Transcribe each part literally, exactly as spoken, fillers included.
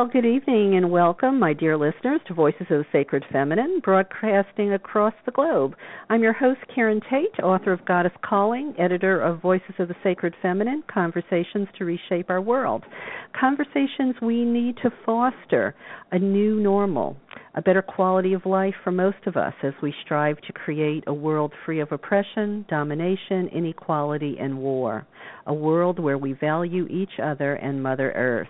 Well, good evening and welcome, my dear listeners, to Voices of the Sacred Feminine, broadcasting across the globe. I'm your host, Karen Tate, author of Goddess Calling, editor of Voices of the Sacred Feminine, Conversations to Reshape Our World. Conversations we need to foster a new normal, a better quality of life for most of us as we strive to create a world free of oppression, domination, inequality, and war, a world where we value each other and Mother Earth.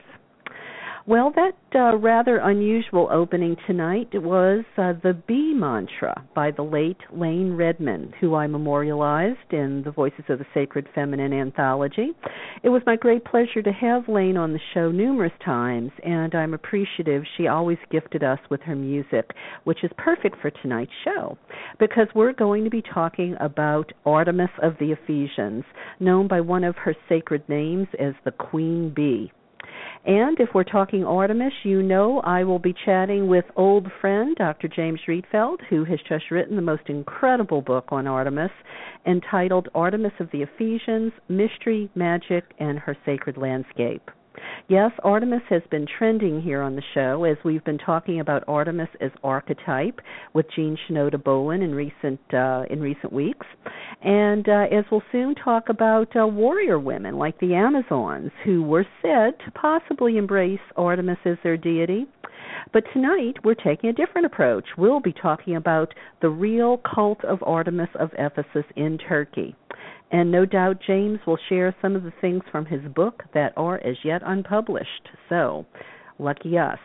Well, that uh, rather unusual opening tonight was uh, the Be Mantra by the late Lane Redmond, who I memorialized in the Voices of the Sacred Feminine anthology. It was my great pleasure to have Lane on the show numerous times, and I'm appreciative she always gifted us with her music, which is perfect for tonight's show, because we're going to be talking about Artemis of the Ephesians, known by one of her sacred names as the Queen Bee. And if we're talking Artemis, you know I will be chatting with old friend Doctor James Rietveld, who has just written the most incredible book on Artemis, entitled Artemis of the Ephesians, Mystery, Magic, and Her Sacred Landscape. Yes, Artemis has been trending here on the show as we've been talking about Artemis as archetype with Jean Shinoda Bolen in recent uh, in recent weeks, and uh, as we'll soon talk about uh, warrior women like the Amazons, who were said to possibly embrace Artemis as their deity. But tonight we're taking a different approach. We'll be talking about the real cult of Artemis of Ephesus in Turkey. And no doubt James will share some of the things from his book that are as yet unpublished. So, lucky us.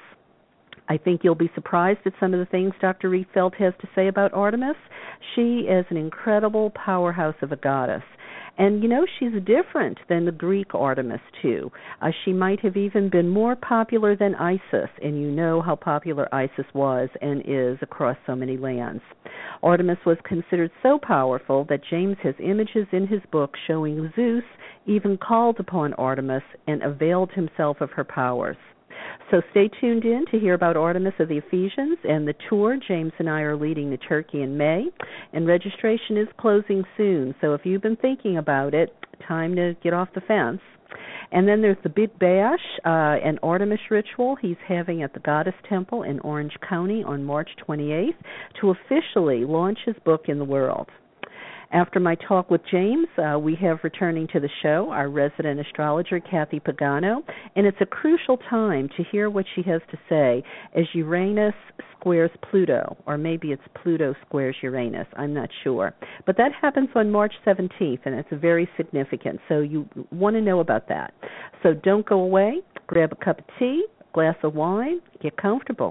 I think you'll be surprised at some of the things Doctor Rietveld has to say about Artemis. She is an incredible powerhouse of a goddess. And, you know, she's different than the Greek Artemis, too. Uh, she might have even been more popular than Isis, and you know how popular Isis was and is across so many lands. Artemis was considered so powerful that James has images in his book showing Zeus even called upon Artemis and availed himself of her powers. So stay tuned in to hear about Artemis of the Ephesians and the tour James and I are leading to Turkey in May. And registration is closing soon, so if you've been thinking about it, time to get off the fence. And then there's the Big Bash, uh, an Artemis ritual he's having at the Goddess Temple in Orange County on March twenty-eighth to officially launch his book in the world. After my talk with James, uh, we have returning to the show our resident astrologer, Kathy Pagano, and it's a crucial time to hear what she has to say as Uranus squares Pluto, or maybe it's Pluto squares Uranus, I'm not sure. But that happens on March seventeenth, and it's very significant, so you want to know about that. So don't go away, grab a cup of tea, glass of wine, get comfortable.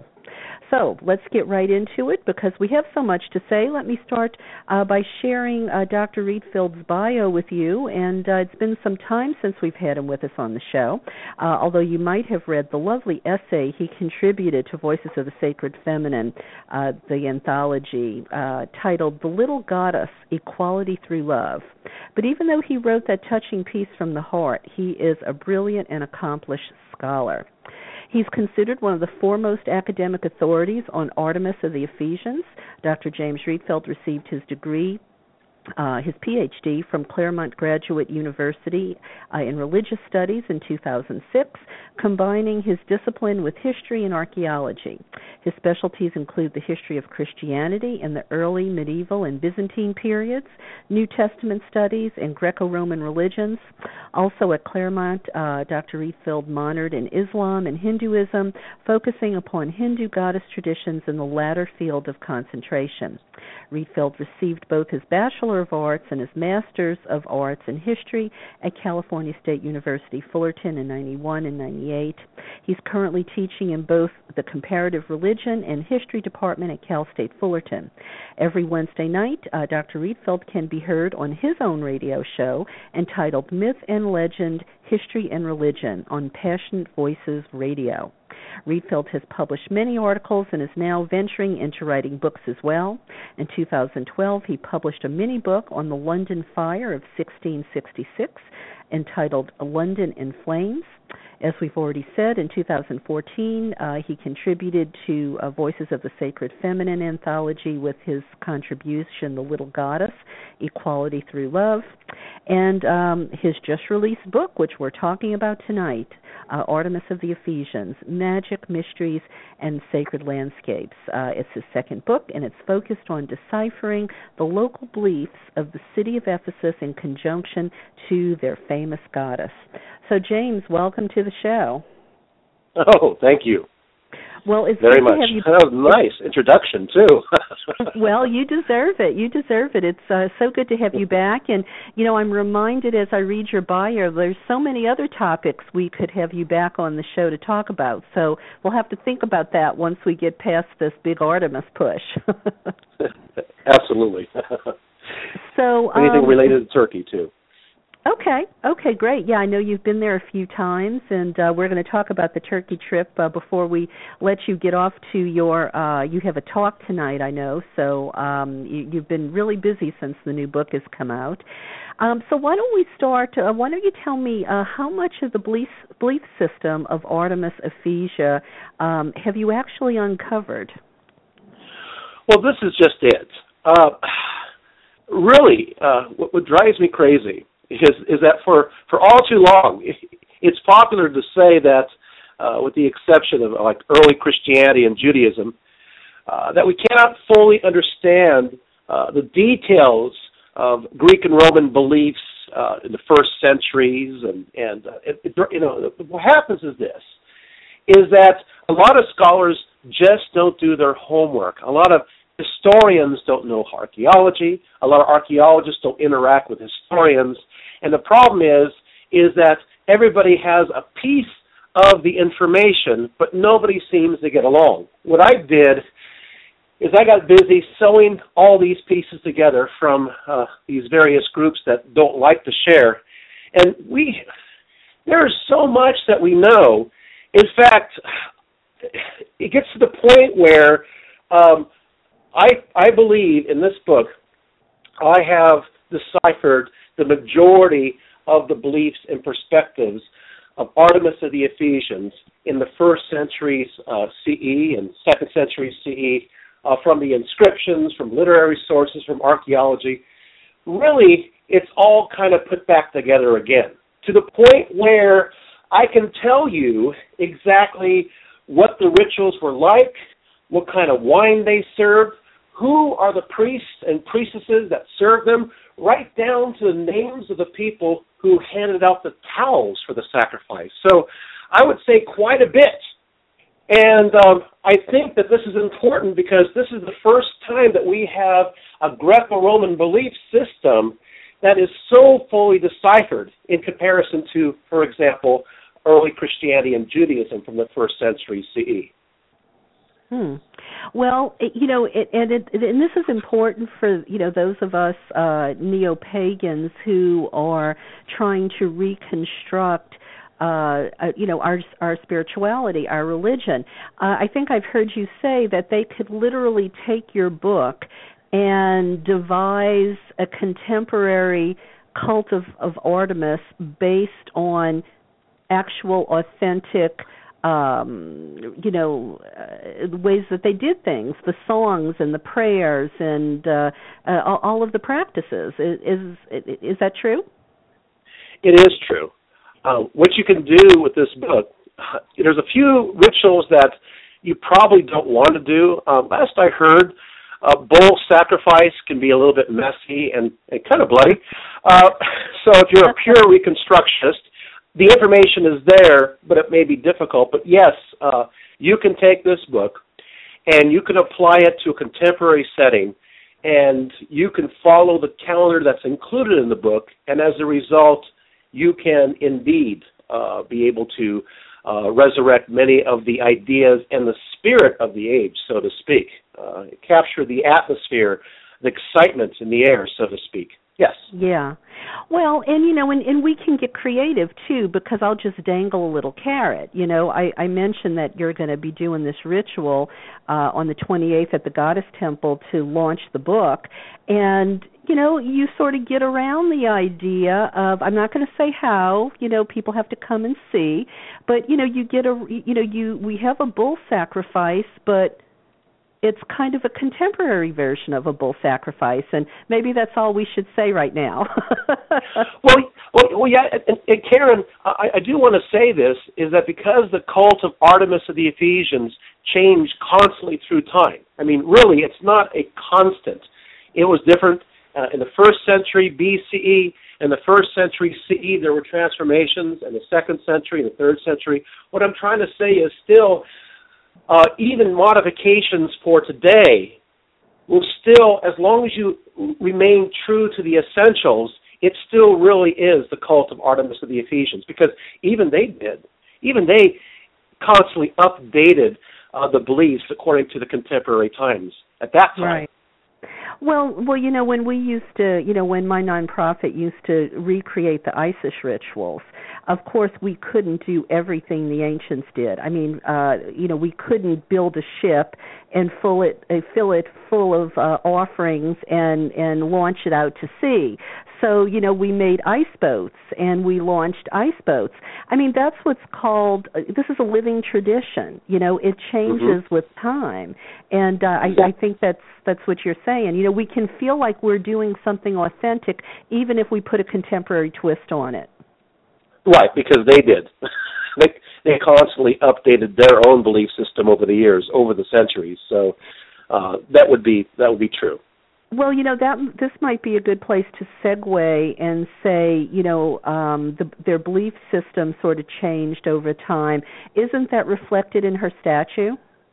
So let's get right into it because we have so much to say. Let me start uh, by sharing uh, Doctor Rietveld's bio with you, and uh, it's been some time since we've had him with us on the show, uh, although you might have read the lovely essay he contributed to Voices of the Sacred Feminine, uh, the anthology, uh, titled The Little Goddess, Equality Through Love. But even though he wrote that touching piece from the heart, he is a brilliant and accomplished scholar. He's considered one of the foremost academic authorities on Artemis of the Ephesians. Doctor James Rietveld received his degree, uh, his P H D from Claremont Graduate University uh, in Religious Studies in two thousand six, combining his discipline with history and archaeology. His specialties include the history of Christianity in the early medieval and Byzantine periods, New Testament studies, and Greco-Roman religions. Also at Claremont, uh, Doctor Rietveld minored in Islam and Hinduism, focusing upon Hindu goddess traditions in the latter field of concentration. Rietveld received both his Bachelor of Arts and his Master's of Arts in History at California State University, Fullerton in ninety-one and ninety-eight. He's currently teaching in both the Comparative Religion and History Department at Cal State Fullerton. Every Wednesday night, uh, Doctor Rietveld can be heard on his own radio show entitled Myth and Legend, History and Religion on Passionate Voices Radio. Rietveld has published many articles and is now venturing into writing books as well. In two thousand twelve, he published a mini-book on the London Fire of sixteen sixty-six entitled London in Flames. As we've already said, in two thousand fourteen, uh, he contributed to uh, Voices of the Sacred Feminine anthology with his contribution, The Little Goddess, Equality Through Love, and um, his just-released book, which we're talking about tonight, uh, Artemis of the Ephesians, Magic, Mysteries, and Sacred Landscapes. Uh, it's his second book, and it's focused on deciphering the local beliefs of the city of Ephesus in conjunction to their famous goddess. So, James, welcome to the show. Oh, thank you. Well, it's very good much. To have you... That was a nice introduction too. Well, you deserve it. You deserve it. It's uh, so good to have you back. And you know, I'm reminded as I read your bio, there's so many other topics we could have you back on the show to talk about. So we'll have to think about that once we get past this big Artemis push. Absolutely. So anything um, related to Turkey too. Okay. Okay, great. Yeah, I know you've been there a few times, and uh, we're going to talk about the Turkey trip uh, before we let you get off to your, uh, you have a talk tonight, I know, so um, you, you've been really busy since the new book has come out. Um, so why don't we start, uh, why don't you tell me uh, how much of the belief, belief system of Artemis Ephesia um, have you actually uncovered? Well, this is just it. Uh, really, uh, what, what drives me crazy is is that for, for all too long, it's popular to say that, uh, with the exception of like early Christianity and Judaism, uh, that we cannot fully understand uh, the details of Greek and Roman beliefs uh, in the first centuries, and and uh, it, it, you know what happens is this: is that a lot of scholars just don't do their homework. A lot of historians don't know archaeology. A lot of archaeologists don't interact with historians. And the problem is, is that everybody has a piece of the information, but nobody seems to get along. What I did is I got busy sewing all these pieces together from uh, these various groups that don't like to share. And we, there's so much that we know. In fact, it gets to the point where um, I, I believe in this book, I have deciphered the majority of the beliefs and perspectives of Artemis of the Ephesians in the first centuries uh, C E and second century C E, uh, from the inscriptions, from literary sources, from archaeology. Really, it's all kind of put back together again, to the point where I can tell you exactly what the rituals were like, what kind of wine they served, who are the priests and priestesses that served them, right down to the names of the people who handed out the towels for the sacrifice. So I would say quite a bit. And um, I think that this is important because this is the first time that we have a Greco-Roman belief system that is so fully deciphered in comparison to, for example, early Christianity and Judaism from the first century C E. Hmm. Well, it, you know, it, and it, and this is important for, you know, those of us uh, neo-pagans who are trying to reconstruct, uh, uh, you know, our our spirituality, our religion. Uh, I think I've heard you say that they could literally take your book and devise a contemporary cult of, of Artemis based on actual, authentic, Um, you know, uh, ways that they did things, the songs and the prayers and uh, uh, all of the practices. Is, is is that true? It is true. Uh, what you can do with this book, uh, there's a few rituals that you probably don't want to do. Uh, last I heard, uh, bull sacrifice can be a little bit messy and, and kind of bloody. Uh, so if you're a pure reconstructionist, the information is there, but it may be difficult. But yes, uh, you can take this book and you can apply it to a contemporary setting, and you can follow the calendar that's included in the book, and as a result, you can indeed uh, be able to uh, resurrect many of the ideas and the spirit of the age, so to speak, uh, capture the atmosphere, the excitement in the air, so to speak. Yes. Yeah. Well, and you know, and, and we can get creative too, because I'll just dangle a little carrot. You know, I, I mentioned that you're going to be doing this ritual uh, on the twenty-eighth at the Goddess Temple to launch the book, and you know, you sort of get around the idea of, I'm not going to say how, you know, people have to come and see, but you know, you get a, you know, you we have a bull sacrifice, but it's kind of a contemporary version of a bull sacrifice, and maybe that's all we should say right now. well, well, well, yeah, and, and Karen, I, I do want to say this, is that because the cult of Artemis of the Ephesians changed constantly through time, I mean, really, it's not a constant. It was different uh, in the first century B C E. In the first century C E, there were transformations. In the second century, in the third century. What I'm trying to say is still, Uh, even modifications for today will still, as long as you remain true to the essentials, it still really is the cult of Artemis of the Ephesians, because even they did. Even they constantly updated uh, the beliefs according to the contemporary times at that time. Right. Well, well, you know, when we used to, you know, when my nonprofit used to recreate the Isis rituals, of course, we couldn't do everything the ancients did. I mean, uh, you know, we couldn't build a ship and fill it, uh, fill it full of uh, offerings and, and launch it out to sea. So, you know, we made ice boats and we launched ice boats. I mean, that's what's called, uh, this is a living tradition. You know, it changes mm-hmm. with time. And uh, I, I think that's that's what you're saying. You know, we can feel like we're doing something authentic even if we put a contemporary twist on it. Right, because they did. they, they constantly updated their own belief system over the years, over the centuries. So uh, that would be that would be true. Well, you know, that this might be a good place to segue and say, you know, um, the, their belief system sort of changed over time. Isn't that reflected in her statue?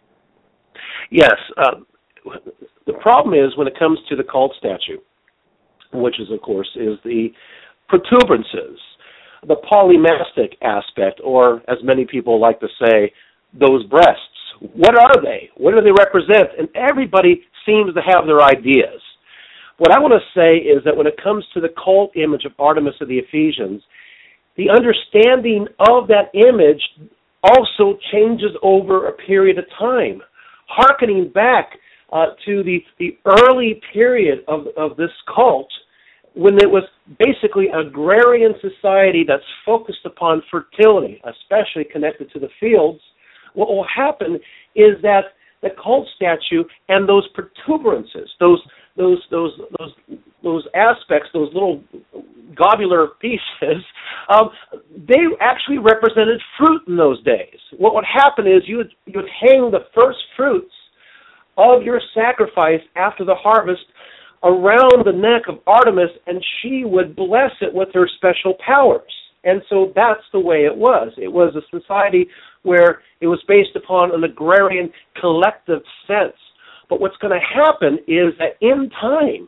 Yes. Uh, the problem is when it comes to the cult statue, which is, of course, is the protuberances, the polymastic aspect, or as many people like to say, those breasts. What are they? What do they represent? And everybody seems to have their ideas. What I want to say is that when it comes to the cult image of Artemis of the Ephesians, the understanding of that image also changes over a period of time. Harkening back uh, to the, the early period of, of this cult, when it was basically an agrarian society that's focused upon fertility, especially connected to the fields, what will happen is that the cult statue and those protuberances, those those those those those aspects, those little globular pieces, um, they actually represented fruit in those days. What would happen is you would you would hang the first fruits of your sacrifice after the harvest around the neck of Artemis, and she would bless it with her special powers. And so that's the way it was. It was a society where it was based upon an agrarian collective sense. But what's going to happen is that in time,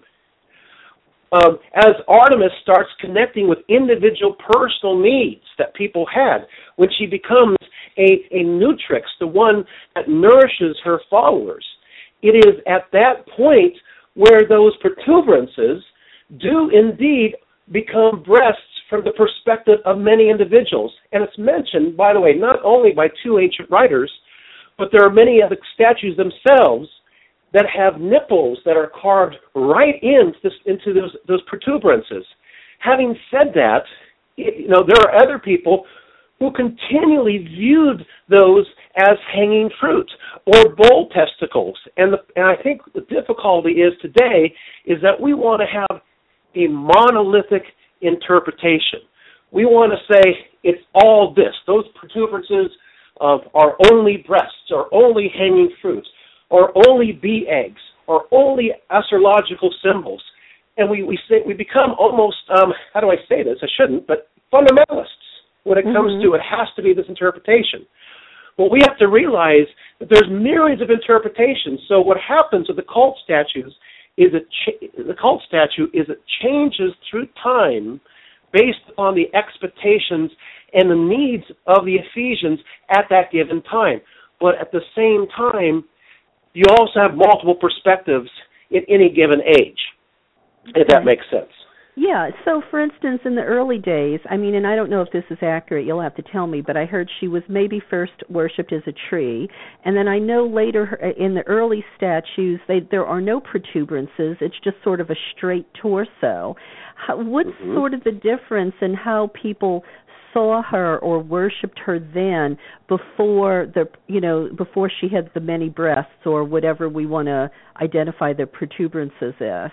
um, as Artemis starts connecting with individual personal needs that people had, when she becomes a, a nutrix, the one that nourishes her followers, it is at that point where those protuberances do indeed become breasts from the perspective of many individuals. And it's mentioned, by the way, not only by two ancient writers, but there are many of the statues themselves that have nipples that are carved right into, this, into those, those protuberances. Having said that, you know, there are other people who continually viewed those as hanging fruit or bull testicles. And, the, and I think the difficulty is today is that we want to have a monolithic interpretation. We want to say it's all this. Those protuberances of are only breasts, or only hanging fruits, or only bee eggs, or only astrological symbols. And we, we say we become almost, um, how do I say this? I shouldn't, but fundamentalists when it comes mm-hmm. to it has to be this interpretation. Well, we have to realize that there's myriads of interpretations. So what happens with the cult statues is it cha- the cult statue is it changes through time based upon the expectations and the needs of the Ephesians at that given time. But at the same time, you also have multiple perspectives in any given age, if that makes sense. Yeah, so for instance, in the early days, I mean, and I don't know if this is accurate, you'll have to tell me, but I heard she was maybe first worshipped as a tree, and then I know later in the early statues, they, there are no protuberances, it's just sort of a straight torso. How, what's mm-hmm. sort of the difference in how people saw her or worshipped her then before the, you know, before she had the many breasts or whatever we want to identify the protuberances as?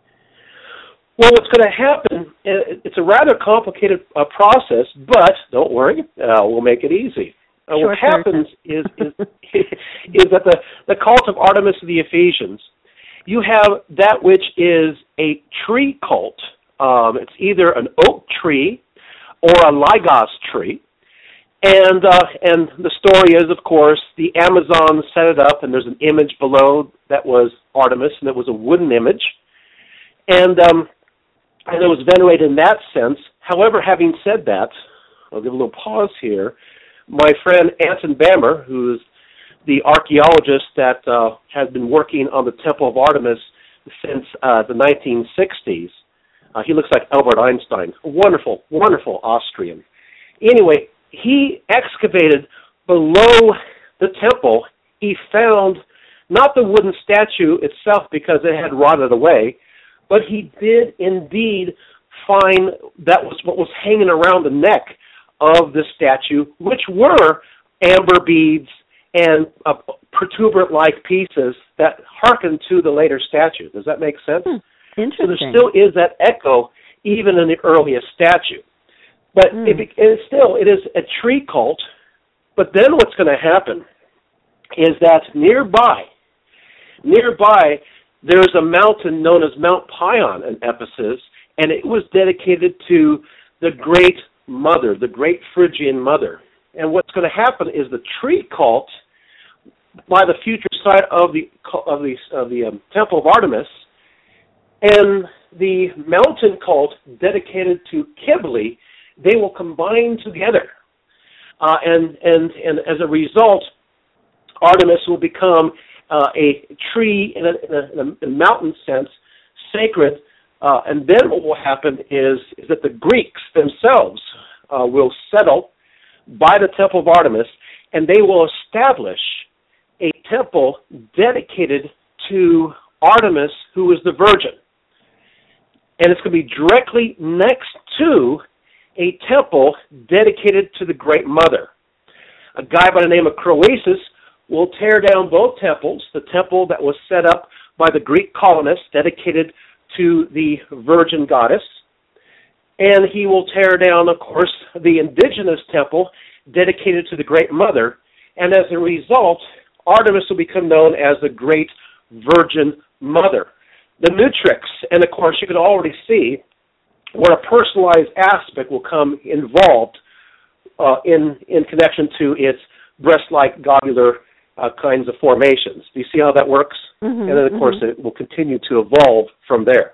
Well, what's going to happen, it's a rather complicated uh, process, but don't worry, uh, we'll make it easy. Uh, what happens is, is, is that the, the cult of Artemis of the Ephesians, you have that which is a tree cult. Um, it's either an oak tree or a ligos tree. And, uh, and the story is, of course, the Amazons set it up, and there's an image below that was Artemis, and it was a wooden image. And... Um, And it was venerated in that sense. However, having said that, I'll give a little pause here. My friend Anton Bammer, who's the archaeologist that uh, has been working on the Temple of Artemis since uh, the nineteen sixties, uh, he looks like Albert Einstein, a wonderful, wonderful Austrian. Anyway, he excavated below the temple. He found not the wooden statue itself because it had rotted away, but he did indeed find that was what was hanging around the neck of the statue, which were amber beads and uh, protuberant-like pieces that hearkened to the later statue. Does that make sense? Hmm. Interesting. So there still is that echo even in the earliest statue. But mm. it, it is still, it is a tree cult, but then what's going to happen is that nearby, nearby, there's a mountain known as Mount Pion in Ephesus, and it was dedicated to the Great Mother, the Great Phrygian Mother. And what's going to happen is the tree cult, by the future site of the of the of the um, Temple of Artemis, and the mountain cult dedicated to Cybele, they will combine together, uh, and and and as a result, Artemis will become Uh, a tree in a, in, a, in a mountain sense, sacred, uh, and then what will happen is, is that the Greeks themselves uh, will settle by the Temple of Artemis, and they will establish a temple dedicated to Artemis, who is the Virgin. And it's going to be directly next to a temple dedicated to the Great Mother. A guy by the name of Croesus will tear down both temples, the temple that was set up by the Greek colonists dedicated to the Virgin Goddess, and he will tear down, of course, the indigenous temple dedicated to the Great Mother, and as a result, Artemis will become known as the Great Virgin Mother. The Nutrix, and of course, you can already see where a personalized aspect will come involved uh, in, in connection to its breast-like globular Uh, kinds of formations. Do you see how that works? Mm-hmm, and then, of mm-hmm. course, it will continue to evolve from there.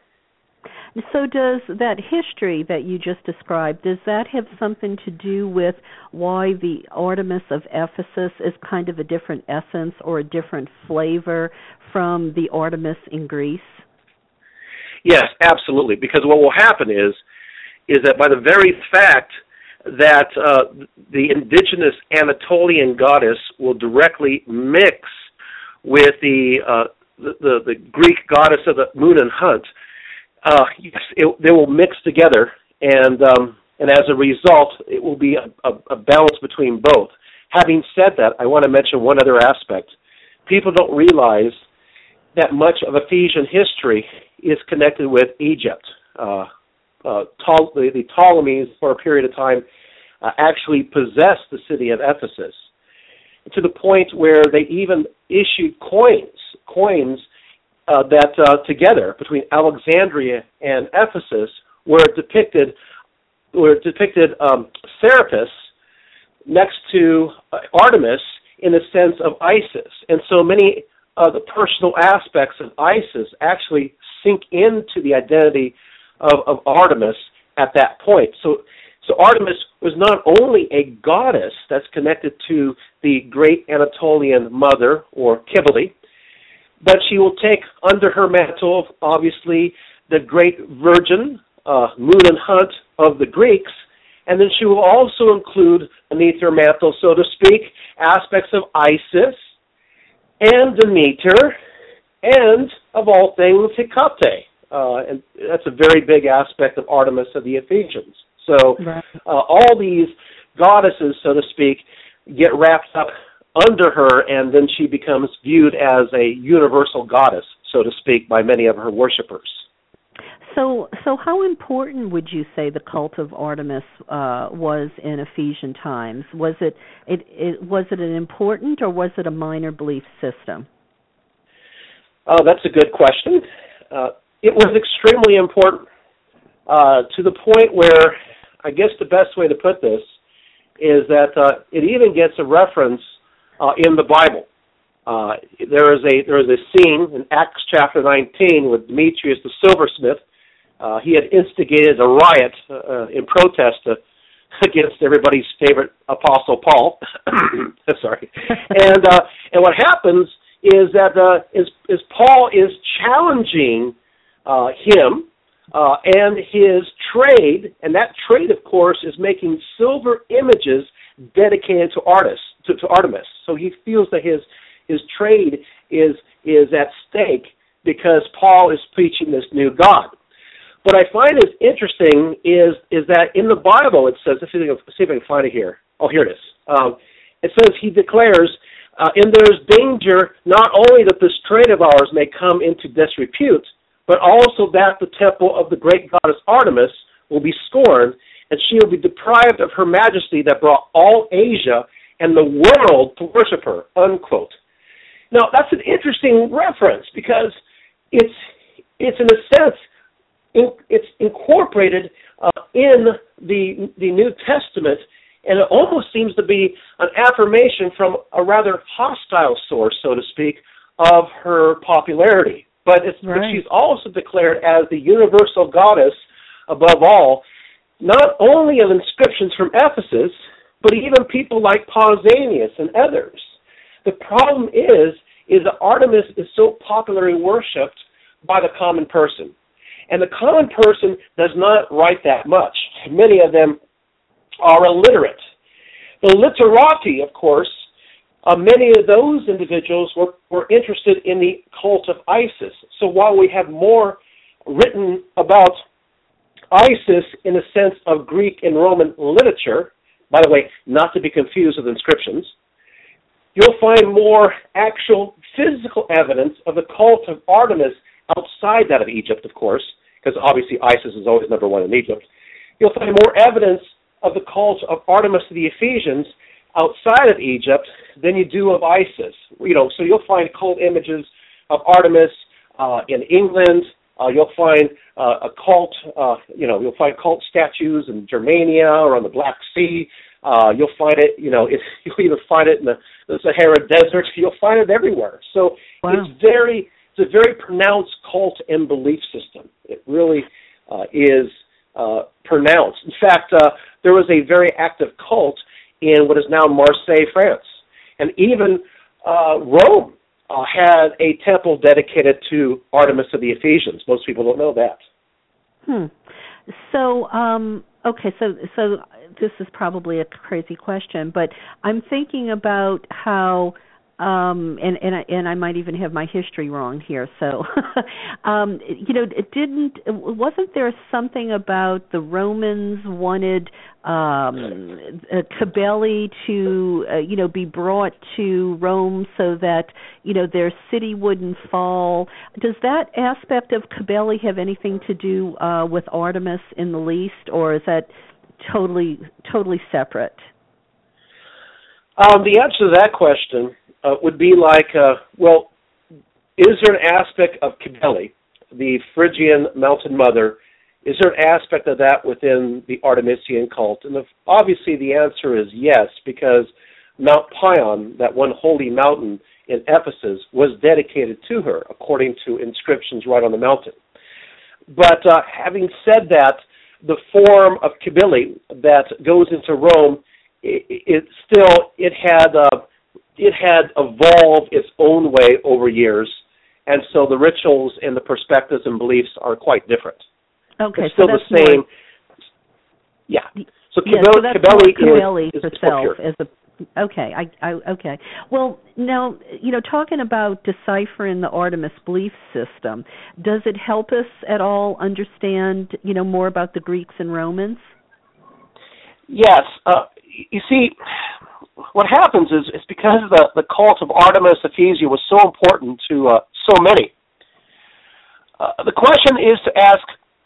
So does that history that you just described, does that have something to do with why the Artemis of Ephesus is kind of a different essence or a different flavor from the Artemis in Greece? Yes, absolutely, because what will happen is, is that by the very fact that uh, the indigenous Anatolian goddess will directly mix with the, uh, the, the the Greek goddess of the moon and hunt. Uh, yes, it, they will mix together, and um, and as a result, it will be a, a, a balance between both. Having said that, I want to mention one other aspect. People don't realize that much of Ephesian history is connected with Egypt. Uh, Uh, Ptol- the, the Ptolemies, for a period of time, uh, actually possessed the city of Ephesus, to the point where they even issued coins, coins uh, that uh, together between Alexandria and Ephesus, were depicted, were depicted um, Serapis next to uh, Artemis in the sense of Isis, and so many of the personal aspects of Isis actually sink into the identity Of, of Artemis at that point. So so Artemis was not only a goddess that's connected to the great Anatolian mother, or Cybele, but she will take under her mantle, obviously, the great virgin uh, moon and hunt of the Greeks, and then she will also include beneath her mantle, so to speak, aspects of Isis and Demeter and, of all things, Hecate. Uh, and that's a very big aspect of Artemis of the Ephesians. So right. uh, all these goddesses, so to speak, get wrapped up under her, and then she becomes viewed as a universal goddess, so to speak, by many of her worshipers. So, so how important would you say the cult of Artemis uh, was in Ephesian times? Was it, it, it was it an important or was it a minor belief system? Oh, that's a good question. Uh, it was extremely important uh, to the point where, I guess the best way to put this is that uh, it even gets a reference uh, in the Bible. Uh, there is a there is a scene in Acts chapter nineteen with Demetrius the silversmith. Uh, he had instigated a riot uh, in protest uh, against everybody's favorite apostle Paul. Sorry, and uh, and what happens is that uh, is, is Paul is challenging uh, him uh, and his trade, and that trade, of course, is making silver images dedicated to Artemis. To, to Artemis. So he feels that his his trade is is at stake because Paul is preaching this new God. What I find is interesting is is that in the Bible it says, let's see if I can find it here. Oh, here it is. Um, it says he declares, uh, and there is danger not only that this trade of ours may come into disrepute, but also that the temple of the great goddess Artemis will be scorned, and she will be deprived of her majesty that brought all Asia and the world to worship her, unquote. Now, that's an interesting reference because it's, it's in a sense, in, it's incorporated uh, in the, the New Testament, and it almost seems to be an affirmation from a rather hostile source, so to speak, of her popularity. But, it's, right. but she's also declared as the universal goddess above all, not only of inscriptions from Ephesus, but even people like Pausanias and others. The problem is, is that Artemis is so popularly worshipped by the common person. And the common person does not write that much. Many of them are illiterate. The literati, of course, uh, many of those individuals were, were interested in the cult of Isis. So while we have more written about Isis in the sense of Greek and Roman literature, by the way, not to be confused with inscriptions, you'll find more actual physical evidence of the cult of Artemis outside that of Egypt, of course, because obviously Isis is always number one in Egypt. You'll find more evidence of the cult of Artemis to the Ephesians outside of Egypt than you do of Isis. You know, so you'll find cult images of Artemis uh, in England. Uh, you'll find uh, a cult, uh, you know, you'll find cult statues in Germania or on the Black Sea. Uh, you'll find it, you know, it, you'll even find it in the, the Sahara Desert. You'll find it everywhere. So wow. it's very, it's a very pronounced cult and belief system. It really uh, is uh, pronounced. In fact, uh, there was a very active cult in what is now Marseille, France, and even uh, Rome. Uh, had a temple dedicated to Artemis of the Ephesians. Most people don't know that. Hmm. So, um, okay, so so this is probably a crazy question, but I'm thinking about how, um, and and I, and I might even have my history wrong here. So, um, you know, it didn't wasn't there something about the Romans wanted um, Cybele to uh, you know be brought to Rome so that you know their city wouldn't fall? Does that aspect of Cybele have anything to do uh, with Artemis in the least, or is that totally totally separate? Um, the answer to that question uh, would be like, uh, well, is there an aspect of Cybele, the Phrygian mountain mother, is there an aspect of that within the Artemisian cult? And if, obviously the answer is yes, because Mount Pion, that one holy mountain in Ephesus, was dedicated to her, according to inscriptions right on the mountain. But uh, having said that, the form of Cybele that goes into Rome, it, it still, it had, uh, it had evolved its own way over years, and so the rituals and the perspectives and beliefs are quite different. Okay, it's still so that's the same. More, yeah. So yeah, Kibeli, so that's Kibeli is, is herself as a. Okay, I, I okay. Well, now you know, talking about deciphering the Artemis belief system, does it help us at all understand, you know, more about the Greeks and Romans? Yes. Uh, you see, what happens is it's because the the cult of Artemis Ephesia was so important to uh, so many. Uh, the question is to ask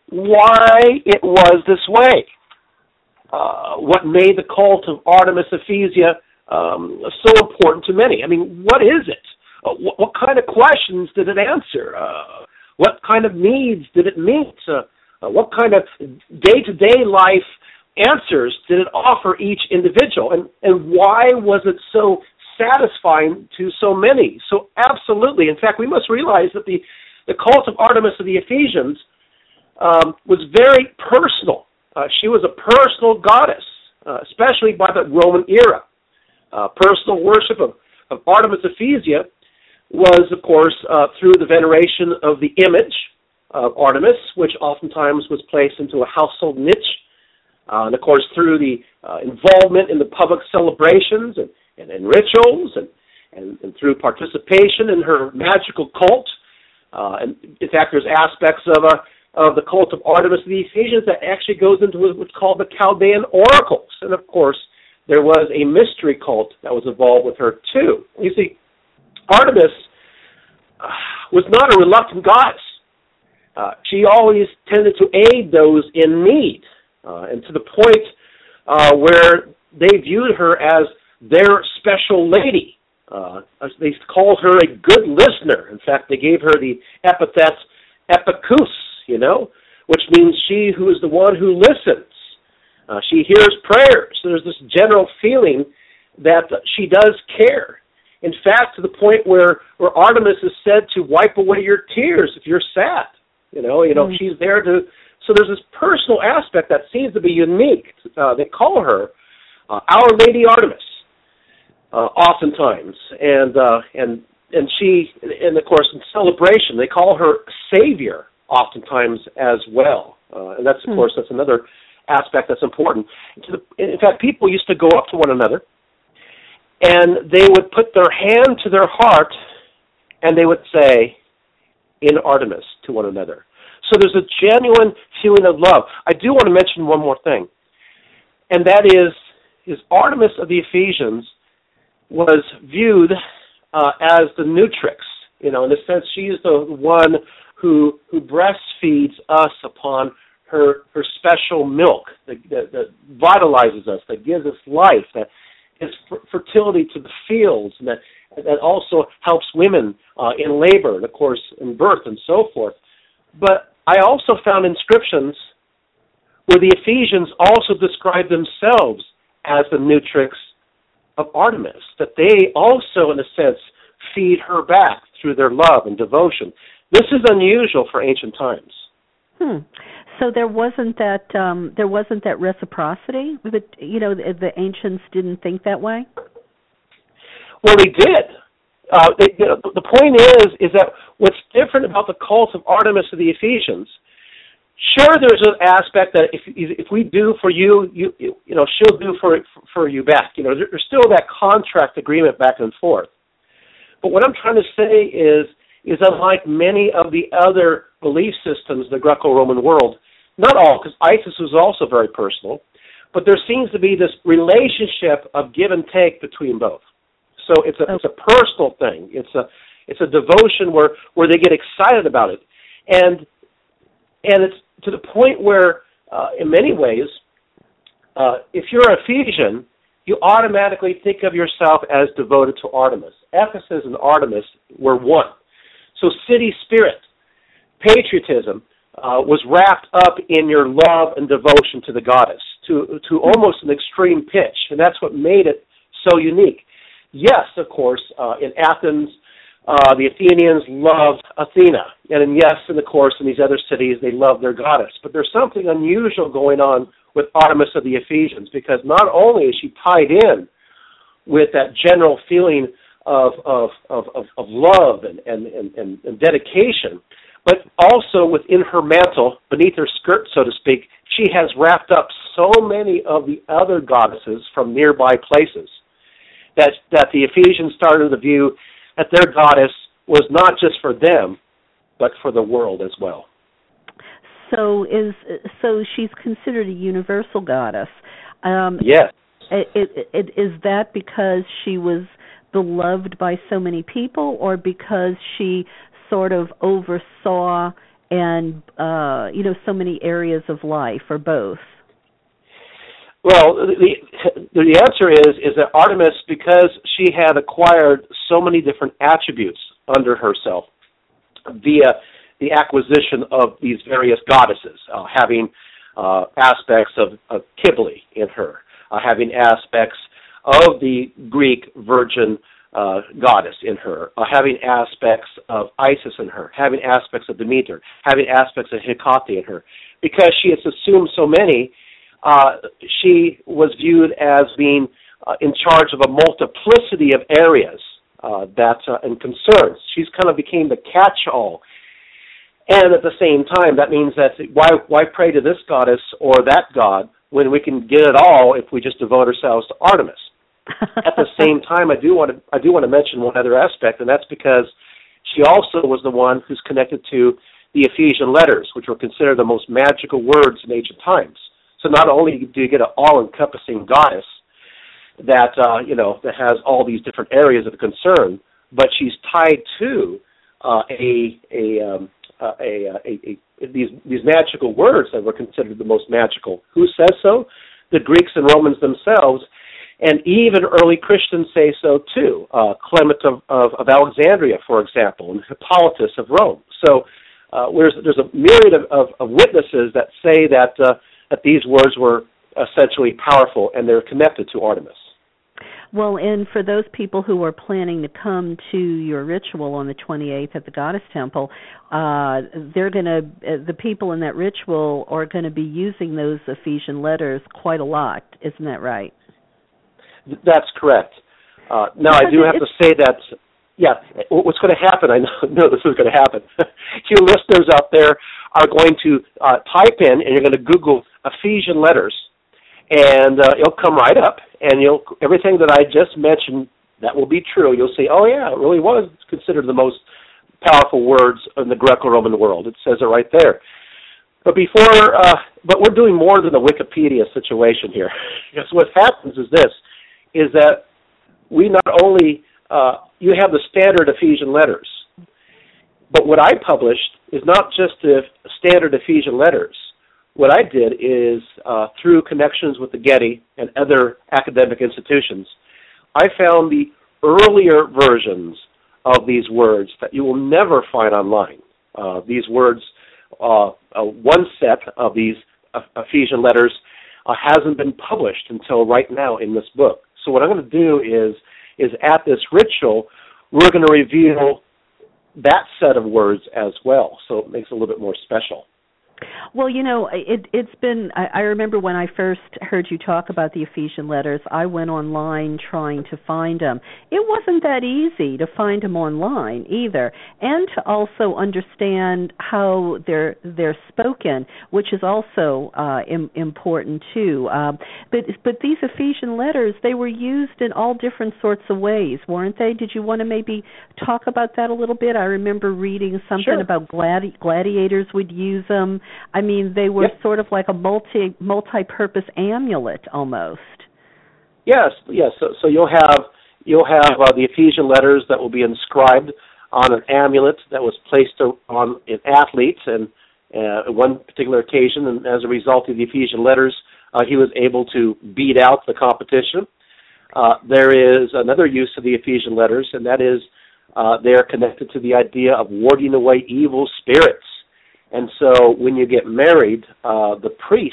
why it was this way. Uh, what made the cult of Artemis Ephesia um, so important to many? I mean, what is it? Uh, what, what kind of questions did it answer? Uh, what kind of needs did it meet? Uh, uh, what kind of day-to-day life answers did it offer each individual? And, and why was it so satisfying to so many? So absolutely. In fact, we must realize that the, the cult of Artemis of the Ephesians um, was very personal. Uh, she was a personal goddess, uh, especially by the Roman era. Uh, personal worship of, of Artemis Ephesia was, of course, uh, through the veneration of the image of Artemis, which oftentimes was placed into a household niche, uh, and, of course, through the uh, involvement in the public celebrations and, and, and rituals, and, and, and through participation in her magical cult. Uh, and, in fact, there's aspects of a of the cult of Artemis of the Ephesians that actually goes into what's called the Chaldean oracles. And, of course, there was a mystery cult that was involved with her, too. You see, Artemis uh, was not a reluctant goddess. Uh, she always tended to aid those in need, uh, and to the point uh, where they viewed her as their special lady. Uh, they called her a good listener. In fact, they gave her the epithet epicus, you know, which means she who is the one who listens. Uh, she hears prayers. So there's this general feeling that she does care. In fact, to the point where, where Artemis is said to wipe away your tears if you're sad. You know, you know, mm-hmm. she's there to. So there's this personal aspect that seems to be unique. Uh, they call her uh, Our Lady Artemis, uh, oftentimes, and uh, and and she, and of course, in celebration, they call her Savior, oftentimes as well, uh, and that's of mm-hmm. course that's another aspect that's important. To the, in fact, people used to go up to one another, and they would put their hand to their heart, and they would say, "In Artemis," to one another. So there's a genuine feeling of love. I do want to mention one more thing, and that is, is Artemis of the Ephesians was viewed uh, as the nutrix. You know, in a sense, she's the one who who breastfeeds us upon her her special milk that, that, that vitalizes us, that gives us life, that is f- fertility to the fields, and that that also helps women uh, in labor and, of course, in birth and so forth. But I also found inscriptions where the Ephesians also describe themselves as the nutrix of Artemis, that they also, in a sense, feed her back through their love and devotion. This is unusual for ancient times. Hmm. So there wasn't that um, there wasn't that reciprocity. That, you know, the, the ancients didn't think that way. Well, they did. Uh, they, you know, the point is, is that what's different about the cult of Artemis of the Ephesians? Sure, there's an aspect that if if we do for you, you you know, she'll do for for you back. You know, there's still that contract agreement back and forth. But what I'm trying to say is, is unlike many of the other belief systems in the Greco-Roman world, not all, because Isis was also very personal, but there seems to be this relationship of give and take between both. So it's a it's a personal thing. It's a it's a devotion where, where they get excited about it, and and it's to the point where, uh, in many ways, uh, if you're an Ephesian, you automatically think of yourself as devoted to Artemis. Ephesus and Artemis were one. So city spirit, patriotism, uh, was wrapped up in your love and devotion to the goddess, to to almost an extreme pitch, and that's what made it so unique. Yes, of course, uh, in Athens, uh, the Athenians loved Athena, and in, yes, and of course, in these other cities, they loved their goddess. But there's something unusual going on with Artemis of the Ephesians, because not only is she tied in with that general feeling of of of, of, of love and, and, and, and dedication, But also within her mantle, beneath her skirt, so to speak, she has wrapped up so many of the other goddesses from nearby places that, that the Ephesians started the view that their goddess was not just for them, but for the world as well. So is so she's considered a universal goddess. Um, yes. It, it, it, is that because she was beloved by so many people, or because she sort of oversaw and uh, you know so many areas of life, or both? Well, the the answer is is that Artemis, because she had acquired so many different attributes under herself via the acquisition of these various goddesses, uh, having uh, aspects of, of Kybele in her, uh, having aspects of the Greek virgin uh, goddess in her, uh, having aspects of Isis in her, having aspects of Demeter, having aspects of Hecate in her. Because she has assumed so many, uh, she was viewed as being uh, in charge of a multiplicity of areas uh, that uh, and concerns. She's kind of became the catch-all. And at the same time, that means that why why pray to this goddess or that god when we can get it all if we just devote ourselves to Artemis? At the same time, I do want to I do want to mention one other aspect, and that's because she also was the one who's connected to the Ephesian letters, which were considered the most magical words in ancient times. So not only do you get an all-encompassing goddess that uh, you know that has all these different areas of concern, but she's tied to uh, a a um, Uh, a, a, a, a these these magical words that were considered the most magical. Who says so? The Greeks and Romans themselves, and even early Christians say so too. Uh, Clement of, of, of Alexandria, for example, and Hippolytus of Rome. So uh, there's there's a myriad of, of, of witnesses that say that uh, that these words were essentially powerful and they're connected to Artemis. Well, and for those people who are planning to come to your ritual on the twenty-eighth at the Goddess Temple, uh, they're going to uh, the people in that ritual are going to be using those Ephesian letters quite a lot. Isn't that right? That's correct. Uh, now, I do have to say that, yeah, what's going to happen, I know this is going to happen. You listeners out there are going to uh, type in, and you're going to Google Ephesian letters, and uh, it'll come right up, and you'll everything that I just mentioned, that will be true. You'll say, oh, yeah, it really was considered the most powerful words in the Greco-Roman world. It says it right there. But before, uh, but we're doing more than a Wikipedia situation here. Because what happens is this, is that we not only, uh, you have the standard Ephesian letters, but what I published is not just the standard Ephesian letters. What I did is, uh, through connections with the Getty and other academic institutions, I found the earlier versions of these words that you will never find online. Uh, these words, uh, uh, one set of these uh, Ephesian letters uh, hasn't been published until right now in this book. So what I'm going to do is, is at this ritual, we're going to reveal that set of words as well. So it makes it a little bit more special. Well, you know, it, it's been, I, I remember when I first heard you talk about the Ephesian letters, I went online trying to find them. It wasn't that easy to find them online either, and to also understand how they're they're spoken, which is also uh, im- important too. Um, but but these Ephesian letters, they were used in all different sorts of ways, weren't they? Did you want to maybe talk about that a little bit? I remember reading something Sure. about gladi- gladiators would use them. I mean, they were yep. sort of like a multi multi-purpose amulet almost. Yes, yes. So, so you'll have you'll have uh, the Ephesian letters that will be inscribed on an amulet that was placed on an athletes, and uh, one particular occasion, and as a result of the Ephesian letters, uh, he was able to beat out the competition. Uh, there is another use of the Ephesian letters, and that is uh, they are connected to the idea of warding away evil spirits. And so when you get married, uh, the priest,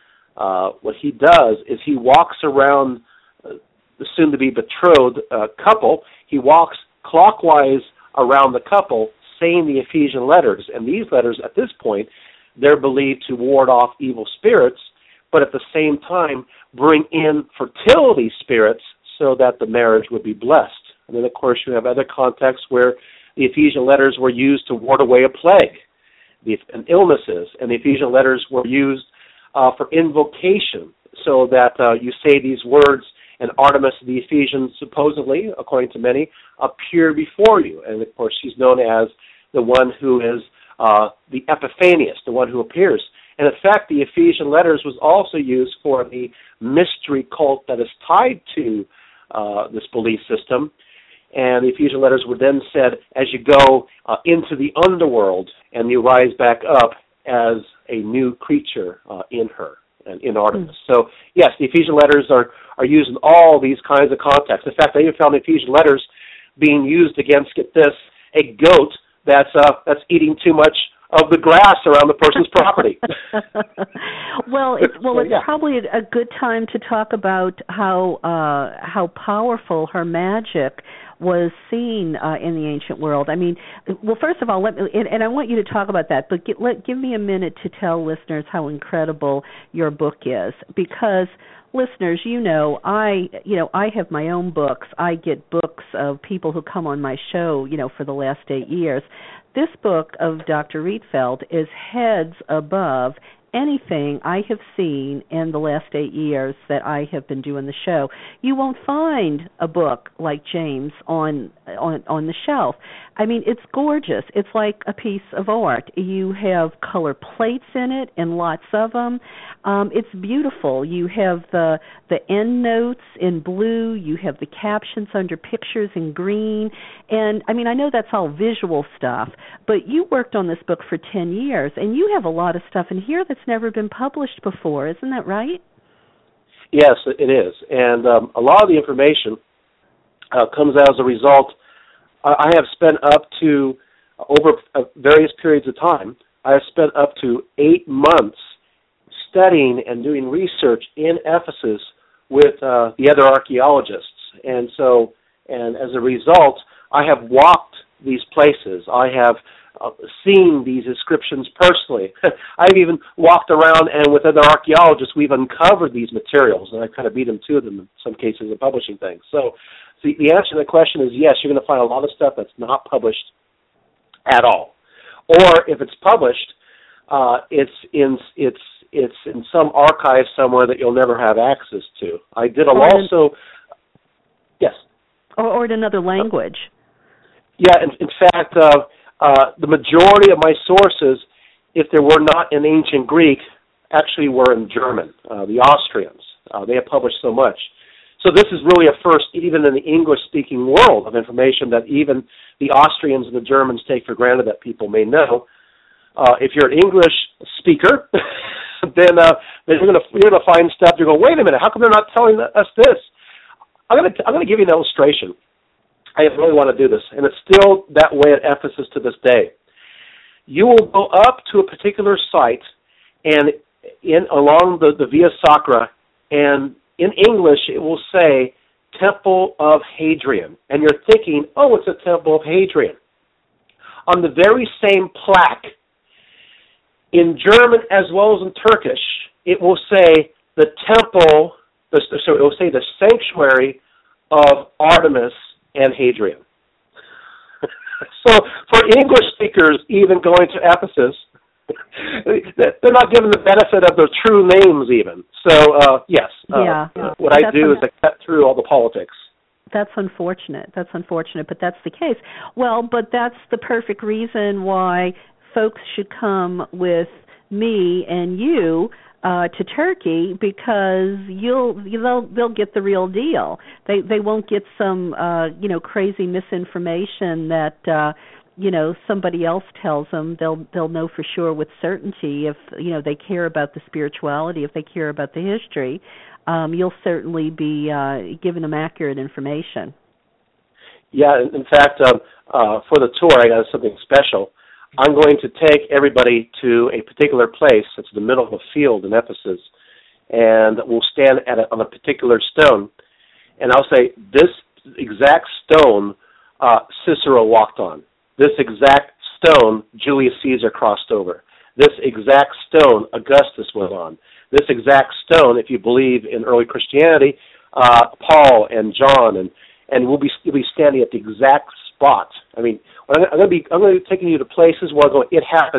uh, what he does is he walks around uh, the soon-to-be betrothed uh, couple. He walks clockwise around the couple saying the Ephesian letters. And these letters, at this point, they're believed to ward off evil spirits, but at the same time bring in fertility spirits so that the marriage would be blessed. And then, of course, you have other contexts where the Ephesian letters were used to ward away a plague. the, and illnesses, and the Ephesian letters were used uh, for invocation, so that uh, you say these words, and Artemis of the Ephesians, supposedly, according to many, appear before you. And, of course, she's known as the one who is uh, the Epiphanius, the one who appears. And, in fact, the Ephesian letters was also used for the mystery cult that is tied to uh, this belief system. And the Ephesian letters were then said, as you go uh, into the underworld and you rise back up as a new creature uh, in her and in Artemis. Mm. So, yes, the Ephesian letters are, are used in all these kinds of contexts. In fact, I even found the Ephesian letters being used against, get this, a goat that's uh, that's eating too much of the grass around the person's property. well, it's, well, so, it's yeah. probably a good time to talk about how uh, how powerful her magic was seen uh, in the ancient world. I mean, well, first of all, let me, and, and I want you to talk about that, but get, let, give me a minute to tell listeners how incredible your book is, because listeners, you know, I, you know, I have my own books. I get books of people who come on my show, you know, for the last eight years. This book of Doctor Rietveld is heads above anything I have seen in the last eight years that I have been doing the show. You won't find a book like James on on on the shelf. I mean, it's gorgeous. It's like a piece of art. You have color plates in it, and lots of them. Um, it's beautiful. You have the the end notes in blue. You have the captions under pictures in green. And, I mean, I know that's all visual stuff, but you worked on this book for ten years, and you have a lot of stuff in here that's never been published before. Isn't that right? Yes, it is. And um, a lot of the information uh, comes as a result. I have spent up to, over uh, various periods of time, I have spent up to eight months studying and doing research in Ephesus with uh, the other archaeologists. And so, and as a result, I have walked these places. I have uh, seen these inscriptions personally. I've even walked around, and with other archaeologists, we've uncovered these materials, and I kind of beat them to them in some cases of publishing things. So, so the answer to the question is yes, you're going to find a lot of stuff that's not published at all. Or if it's published, uh, it's in it's it's in some archive somewhere that you'll never have access to. I did a also, yes. Or, or in another language. Yeah, in, in fact, uh, uh, the majority of my sources, if they were not in ancient Greek, actually were in German, uh, the Austrians. Uh, they have published so much. So this is really a first, even in the English-speaking world, of information that even the Austrians and the Germans take for granted that people may know. Uh, if you're an English speaker, then, uh, then you're going to you're going to find stuff. You're going, wait a minute, how come they're not telling us this? I'm going to I'm going to give you an illustration. I really want to do this, and it's still that way at Ephesus to this day. You will go up to a particular site, and in along the, the Via Sacra, and in English it will say Temple of Hadrian, and you're thinking, oh, it's a Temple of Hadrian. On the very same plaque, in German as well as in Turkish, it will say the temple, so it will say the sanctuary of Artemis and Hadrian. So for English speakers, even going to Ephesus, they're not given the benefit of their true names even. So, uh, yes, yeah. uh, what I do is I cut through all the politics. That's unfortunate. That's unfortunate, but that's the case. Well, but that's the perfect reason why folks should come with me and you uh, to Turkey, because you'll they'll they'll get the real deal. They they won't get some uh, you know crazy misinformation that uh, you know somebody else tells them. They'll they'll know for sure with certainty if you know they care about the spirituality, if they care about the history. Um, you'll certainly be uh, giving them accurate information. Yeah, in, in fact, um, uh, for the tour, I got something special. I'm going to take everybody to a particular place that's in the middle of a field in Ephesus, and we'll stand at a, on a particular stone, and I'll say, this exact stone uh, Cicero walked on. This exact stone Julius Caesar crossed over. This exact stone Augustus was on. This exact stone, if you believe in early Christianity, uh, Paul and John, and, and we'll be we'll be standing at the exact spot. I mean, I'm going to be I'm going to be taking you to places where I go, it happened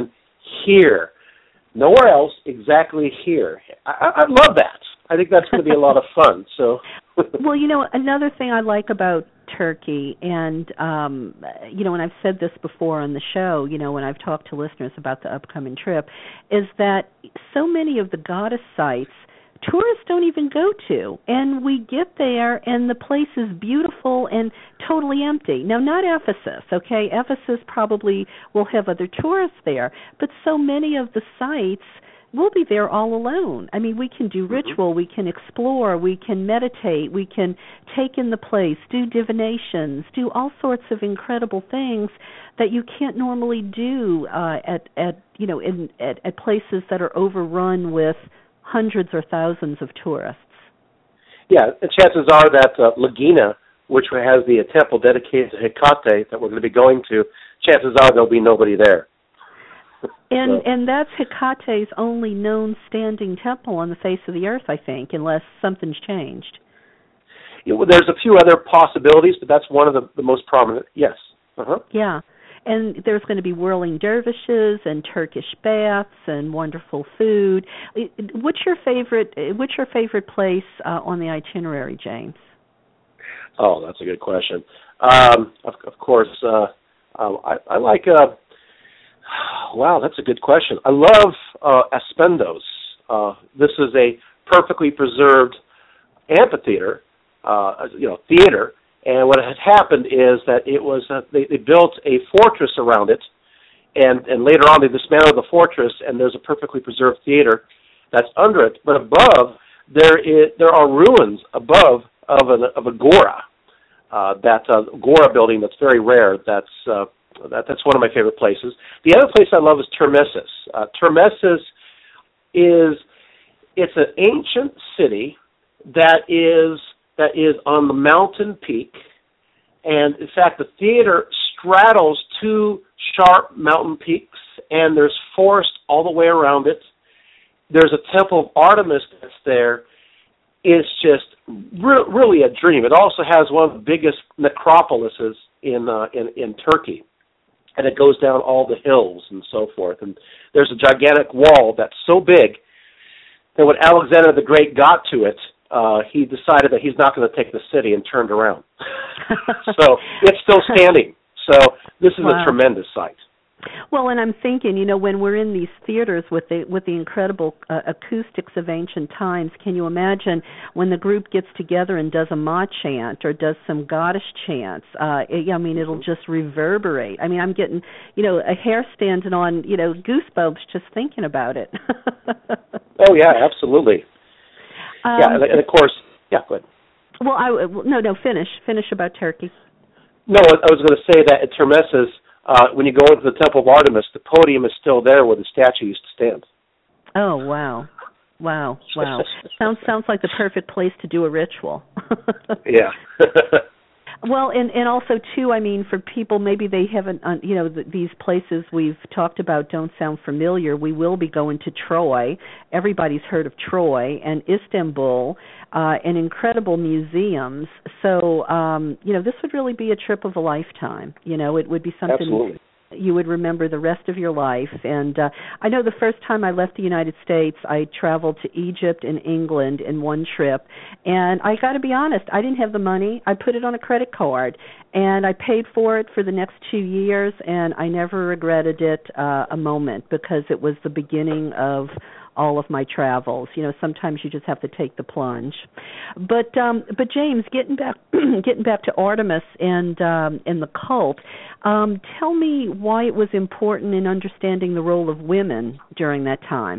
here. Nowhere else, exactly here. I, I love that. I think that's going to be a lot of fun. So, well, you know, another thing I like about Turkey, and, um, you know, and I've said this before on the show, you know, when I've talked to listeners about the upcoming trip, is that so many of the goddess sites tourists don't even go to. And we get there, and the place is beautiful and totally empty. Now, not Ephesus, okay? Ephesus probably will have other tourists there, but so many of the sites, we'll be there all alone. I mean, we can do ritual, we can explore, we can meditate, we can take in the place, do divinations, do all sorts of incredible things that you can't normally do uh, at, at, you know, in at, at places that are overrun with hundreds or thousands of tourists. Yeah, and chances are that uh, Lagina, which has the uh, temple dedicated to Hecate that we're going to be going to, chances are there'll be nobody there. And so. and that's Hecate's only known standing temple on the face of the earth, I think, unless something's changed. Yeah, well, there's a few other possibilities, but that's one of the, the most prominent, yes. Uh-huh. Yeah. And there's going to be whirling dervishes and Turkish baths and wonderful food. What's your favorite? What's your favorite place uh, on the itinerary, James? Oh, that's a good question. Um, of, of course, uh, um, I, I like. Uh, wow, that's a good question. I love uh, Aspendos. Uh, this is a perfectly preserved amphitheater, uh, you know, theater. And what had happened is that it was uh, they, they built a fortress around it, and, and later on they dismantled the fortress, and there's a perfectly preserved theater that's under it. But above, there is there are ruins above of an of a Gora, uh, that uh, Gora building that's very rare. That's uh, that that's one of my favorite places. The other place I love is Termessus. Uh, Termessus is it's an ancient city that is. that is on the mountain peak, and in fact the theater straddles two sharp mountain peaks, and there's forest all the way around it. There's a temple of Artemis that's there. It's just re- really a dream. It also has one of the biggest necropolises in, uh, in in Turkey, and it goes down all the hills and so forth. And there's a gigantic wall that's so big that when Alexander the Great got to it, Uh, he decided that he's not going to take the city and turned around. So it's still standing. So this is wow. a tremendous site. Well, and I'm thinking, you know, when we're in these theaters with the with the incredible uh, acoustics of ancient times, can you imagine when the group gets together and does a ma chant or does some goddess chants? Uh, it, I mean, it'll just reverberate. I mean, I'm getting, you know, a hair standing on, you know, goosebumps just thinking about it. Oh yeah, absolutely. Um, yeah, and, and of course, yeah, go ahead. Well, I, no, no, finish. Finish about Turkey. No, I was going to say that at Termessus, uh, when you go into the Temple of Artemis, the podium is still there where the statue used to stand. Oh, wow. Wow, wow. sounds sounds like the perfect place to do a ritual. Yeah. Well, and, and also, too, I mean, for people, maybe they haven't, uh, you know, the, these places we've talked about don't sound familiar. We will be going to Troy. Everybody's heard of Troy and Istanbul uh, and incredible museums. So, um, you know, this would really be a trip of a lifetime. You know, it would be something Absolutely. you would remember the rest of your life. And uh, I know the first time I left the United States, I traveled to Egypt and England in one trip. And I got to be honest, I didn't have the money. I put it on a credit card, and I paid for it for the next two years, and I never regretted it uh, a moment because it was the beginning of all of my travels. You know, sometimes you just have to take the plunge. But um, but James, getting back getting back to Artemis and um, and the cult, um, tell me why it was important in understanding the role of women during that time.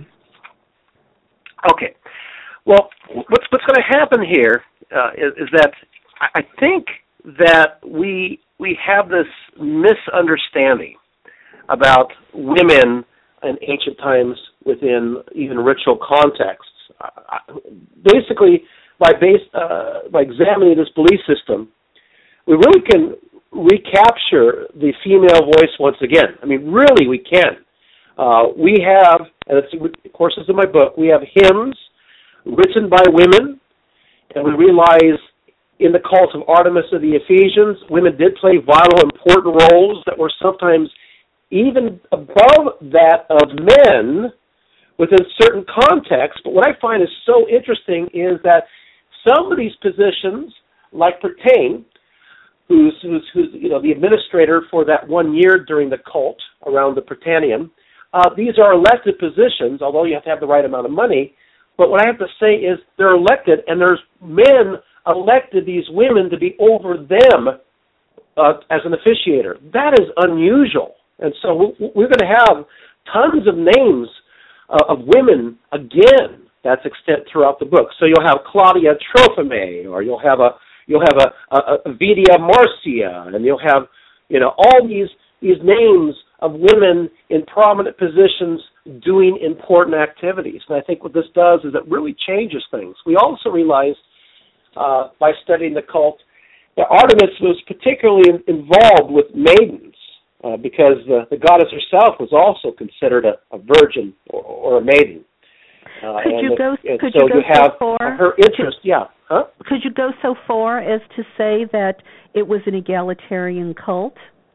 Okay. Well, what's what's going to happen here uh, is, is that I think that we we have this misunderstanding about women in ancient times within even ritual contexts. Uh, basically, by base, uh, by examining this belief system, we really can recapture the female voice once again. I mean, really, we can. Uh, we have, and it's, of course, it's in my book, we have hymns written by women, and we realize in the cult of Artemis of the Ephesians, women did play vital, important roles that were sometimes even above that of men within certain contexts. But what I find is so interesting is that some of these positions, like Pertain, who's, who's, who's you know the administrator for that one year during the cult around the Pertanium, uh, these are elected positions, although you have to have the right amount of money. But what I have to say is they're elected, and there's men elected these women to be over them uh, as an officiator. That is unusual. And so we're going to have tons of names uh, of women, again, that's extant throughout the book. So you'll have Claudia Trophimae, or you'll have a you'll have a, a, a Vidia Marcia, and you'll have, you know, all these these names of women in prominent positions doing important activities. And I think what this does is it really changes things. We also realized uh, by studying the cult that Artemis was particularly in, involved with maidens uh, because the, the goddess herself was also considered a, a virgin or, or a maiden. Uh, could you the, go? Could so you go you have so far? Her interest, could, yeah. Huh? Could you go so far as to say that it was an egalitarian cult?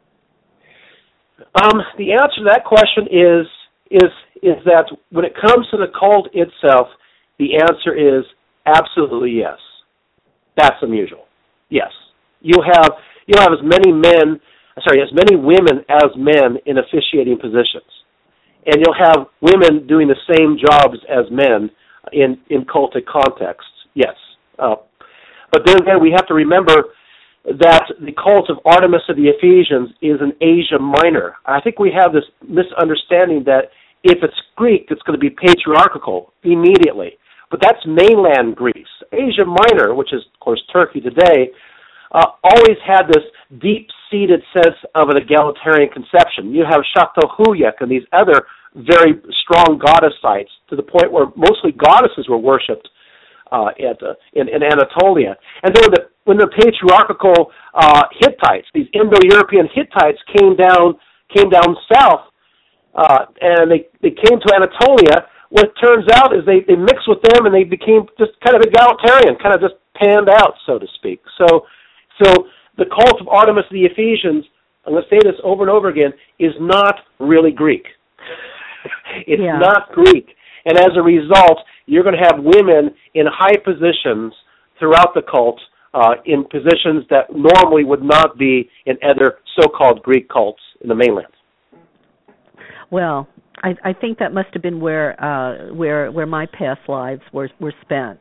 Um, the answer to that question is is is that when it comes to the cult itself, the answer is absolutely yes. That's unusual. Yes, you have you have as many men, sorry, as many women as men in officiating positions, and you'll have women doing the same jobs as men in in cultic contexts. Yes, uh, but then again, we have to remember that the cult of Artemis of the Ephesians is in Asia Minor. I think we have this misunderstanding that if it's Greek, it's going to be patriarchal immediately. But that's mainland Greece. Asia Minor, which is, of course, Turkey today, uh, always had this deep-seated sense of an egalitarian conception. You have Çatalhöyük and these other very strong goddess sites to the point where mostly goddesses were worshipped uh, at, uh, in, in Anatolia. And then when the, when the patriarchal uh, Hittites, these Indo-European Hittites came down came down south uh, and they, they came to Anatolia, what it turns out is they, they mixed with them and they became just kind of egalitarian, kind of just panned out, so to speak. So, so the cult of Artemis of the Ephesians, I'm going to say this over and over again, is not really Greek. It's yeah. not Greek. And as a result, you're going to have women in high positions throughout the cult, uh, in positions that normally would not be in other so-called Greek cults in the mainland. Well, I, I think that must have been where uh, where where my past lives were were spent.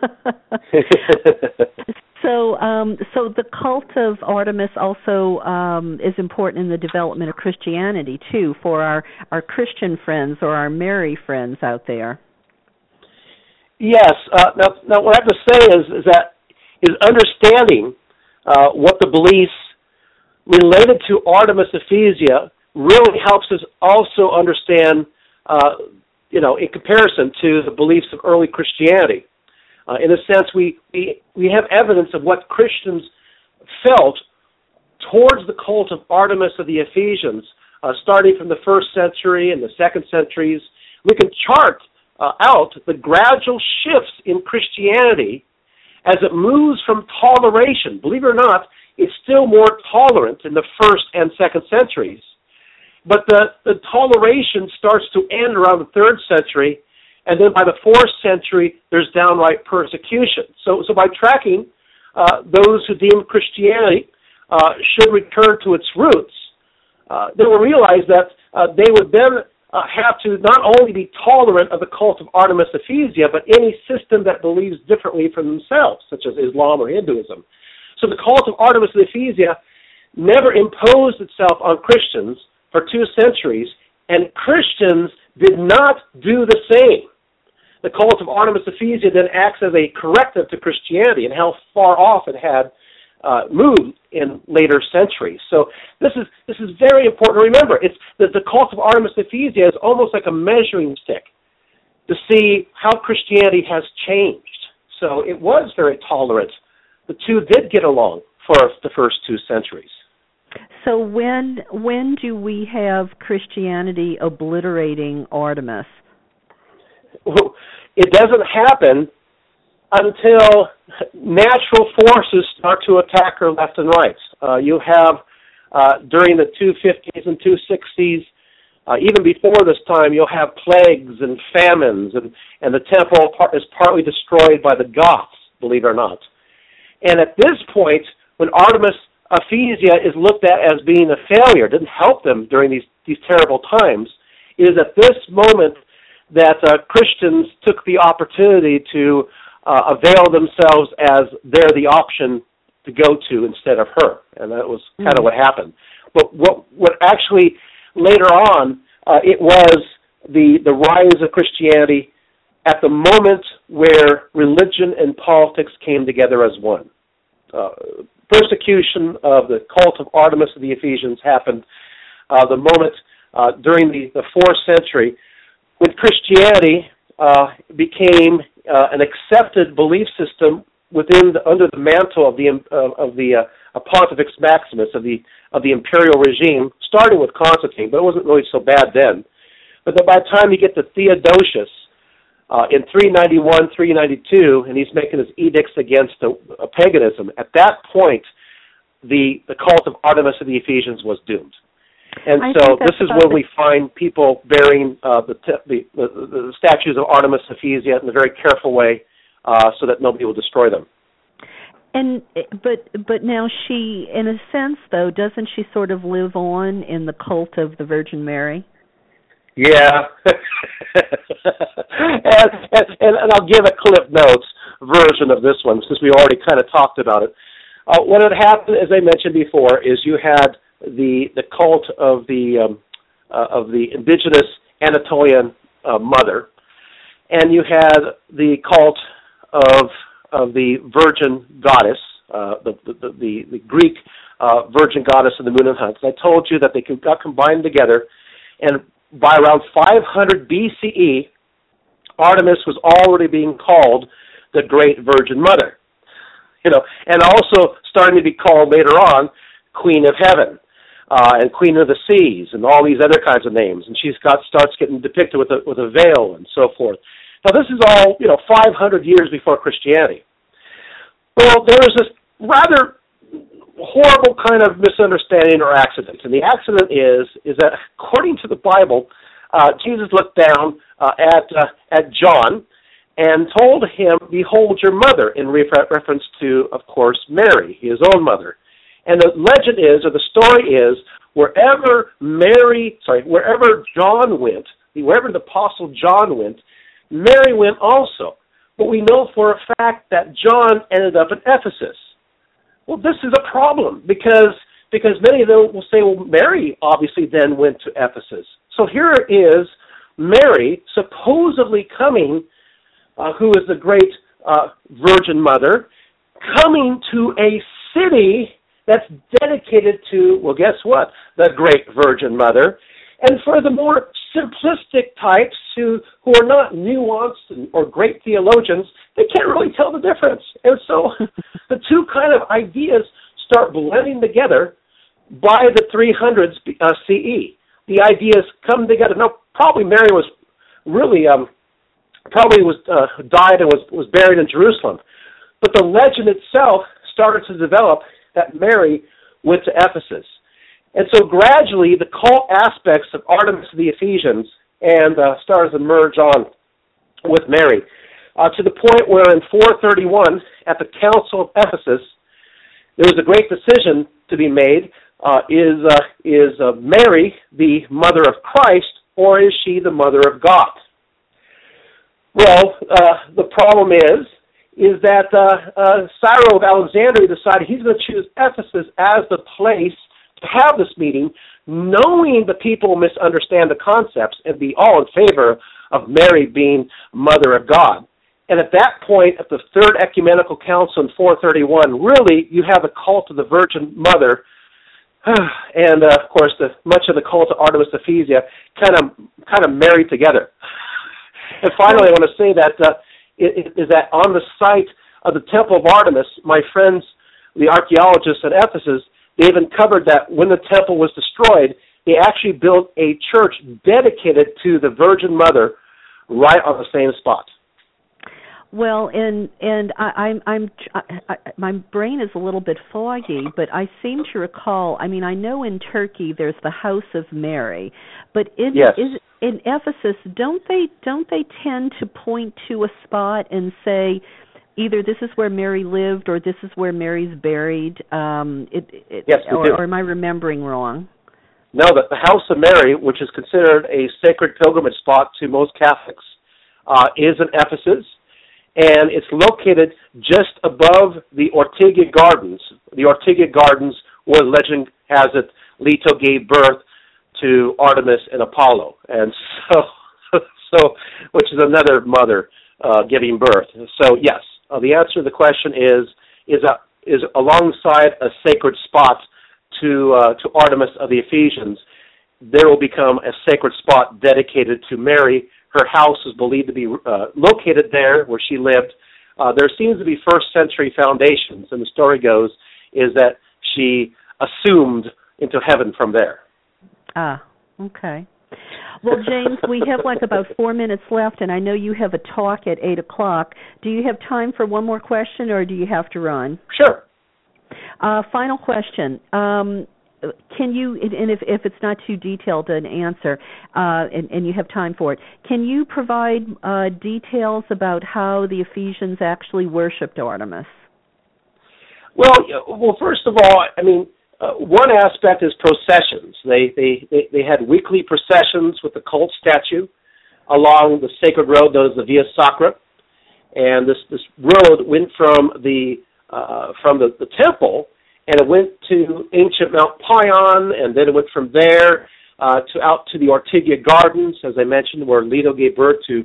so, um, so the cult of Artemis also um, is important in the development of Christianity too, for our, our Christian friends or our Mary friends out there. Yes. Uh, now, now, what I have to say is, is that is understanding uh, what the beliefs related to Artemis Ephesia really helps us also understand, uh, you know, in comparison to the beliefs of early Christianity. Uh, in a sense, we, we we have evidence of what Christians felt towards the cult of Artemis of the Ephesians, uh, starting from the first century and the second centuries. We can chart uh, out the gradual shifts in Christianity as it moves from toleration. Believe it or not, it's still more tolerant in the first and second centuries. But the, the toleration starts to end around the third century, and then by the fourth century, there's downright persecution. So, so by tracking uh, those who deem Christianity uh, should return to its roots, uh, they will realize that uh, they would then uh, have to not only be tolerant of the cult of Artemis Ephesia, but any system that believes differently from themselves, such as Islam or Hinduism. So the cult of Artemis Ephesia never imposed itself on Christians for two centuries, and Christians did not do the same. The cult of Artemis Ephesia then acts as a corrective to Christianity and how far off it had uh, moved in later centuries. So this is this is very important to remember. It's that the cult of Artemis Ephesia is almost like a measuring stick to see how Christianity has changed. So it was very tolerant. The two did get along for the first two centuries. So when when do we have Christianity obliterating Artemis? Well, it doesn't happen until natural forces start to attack her left and right. Uh, you have uh, during the two fifties and two sixties, uh, even before this time, you'll have plagues and famines, and, and the temple is partly destroyed by the Goths, believe it or not. And at this point, when Artemis Ephesia is looked at as being a failure, didn't help them during these, these terrible times, it is at this moment that uh, Christians took the opportunity to uh, avail themselves as they're the option to go to instead of her, and that was kind of mm-hmm. what happened. But what what actually later on uh, it was the the rise of Christianity at the moment where religion and politics came together as one. Uh, persecution of the cult of Artemis of the Ephesians happened uh, the moment uh, during the, the fourth century when Christianity uh, became uh, an accepted belief system within the, under the mantle of the uh, of the uh, Pontifex Maximus of the of the imperial regime, starting with Constantine, but it wasn't really so bad then. But then by the time you get to Theodosius uh, in three ninety-one, three ninety-two, and he's making his edicts against uh, paganism, at that point, the the cult of Artemis of the Ephesians was doomed. And I so this is where the... we find people bearing uh, the, the, the the statues of Artemis Ephesia in a very careful way, uh, so that nobody will destroy them. And but but now she, in a sense, though, doesn't she sort of live on in the cult of the Virgin Mary? Yeah, and, and and I'll give a Cliff Notes version of this one since we already kind of talked about it. Uh, what had happened, as I mentioned before, is you had the the cult of the um, uh, of the indigenous Anatolian uh, mother, and you had the cult of of the Virgin Goddess, uh, the, the the the Greek uh, Virgin Goddess of the Moon and Hunts. I told you that they got combined together, and by around five hundred B C E, Artemis was already being called the Great Virgin Mother, you know, and also starting to be called later on Queen of Heaven. Uh, and Queen of the Seas, and all these other kinds of names, and she's got starts getting depicted with a with a veil and so forth. Now, this is all you know, five hundred years before Christianity. Well, there was this rather horrible kind of misunderstanding or accident, and the accident is is that according to the Bible, uh, Jesus looked down uh, at uh, at John and told him, "Behold your mother," in refer- reference to, of course, Mary, his own mother. And the legend is, or the story is, wherever Mary, sorry, wherever John went, wherever the Apostle John went, Mary went also. But we know for a fact that John ended up in Ephesus. Well, this is a problem because because many of them will say, well, Mary obviously then went to Ephesus. So here is Mary supposedly coming, uh, who is the great uh, Virgin Mother, coming to a city that's dedicated to, well, guess what? The Great Virgin Mother. And for the more simplistic types who, who are not nuanced or great theologians, they can't really tell the difference. And so the two kind of ideas start blending together by the three hundreds uh, C E. The ideas come together. Now, probably Mary was really, um, probably was uh, died and was, was buried in Jerusalem. But the legend itself started to develop that Mary went to Ephesus. And so gradually the cult aspects of Artemis of the Ephesians and uh, started to merge on with Mary, uh, to the point where in four thirty-one at the Council of Ephesus, there was a great decision to be made. Uh, is uh, is uh, Mary the mother of Christ, or is she the mother of God? Well, uh, the problem is, is that uh, uh, Cyril of Alexandria decided he's going to choose Ephesus as the place to have this meeting, knowing the people will misunderstand the concepts and be all in favor of Mary being Mother of God. And at that point, at the Third Ecumenical Council in four thirty-one, really you have the cult of the Virgin Mother, and uh, of course the, much of the cult of Artemis Ephesia kind of kind of married together. And finally, I want to say that uh, is that on the site of the Temple of Artemis, my friends, the archaeologists at Ephesus, they even covered that when the temple was destroyed, they actually built a church dedicated to the Virgin Mother right on the same spot. Well, and and I, I'm I'm I, I, my brain is a little bit foggy, but I seem to recall. I mean, I know in Turkey there's the House of Mary, but in Yes. is, in Ephesus, don't they don't they tend to point to a spot and say either this is where Mary lived or this is where Mary's buried? Um, it, it, yes, or, do. or am I remembering wrong? No, the, the House of Mary, which is considered a sacred pilgrimage spot to most Catholics, uh, is in Ephesus, and it's located just above the Ortygia Gardens. The Ortygia Gardens, where legend has it, Leto gave birth to Artemis and Apollo, and so, so which is another mother uh, giving birth. So yes, uh, the answer to the question is is a, is alongside a sacred spot to uh, to Artemis of the Ephesians. There will become a sacred spot dedicated to Mary. Her house is believed to be uh, located there where she lived. Uh, there seems to be first century foundations, and the story goes is that she assumed into heaven from there. Ah, okay. Well, James, we have like about four minutes left, and I know you have a talk at eight o'clock. Do you have time for one more question, or do you have to run? Sure. Uh, final question. Um, can you, and if, if it's not too detailed an answer, uh, and, and you have time for it, can you provide uh, details about how the Ephesians actually worshipped Artemis? Well, well, first of all, I mean, uh, one aspect is processions. They, they they they had weekly processions with the cult statue along the sacred road known as the Via Sacra, and this this road went from the uh, from the, the temple, and it went to ancient Mount Pion, and then it went from there uh, to out to the Ortygia Gardens, as I mentioned, where Leto gave birth to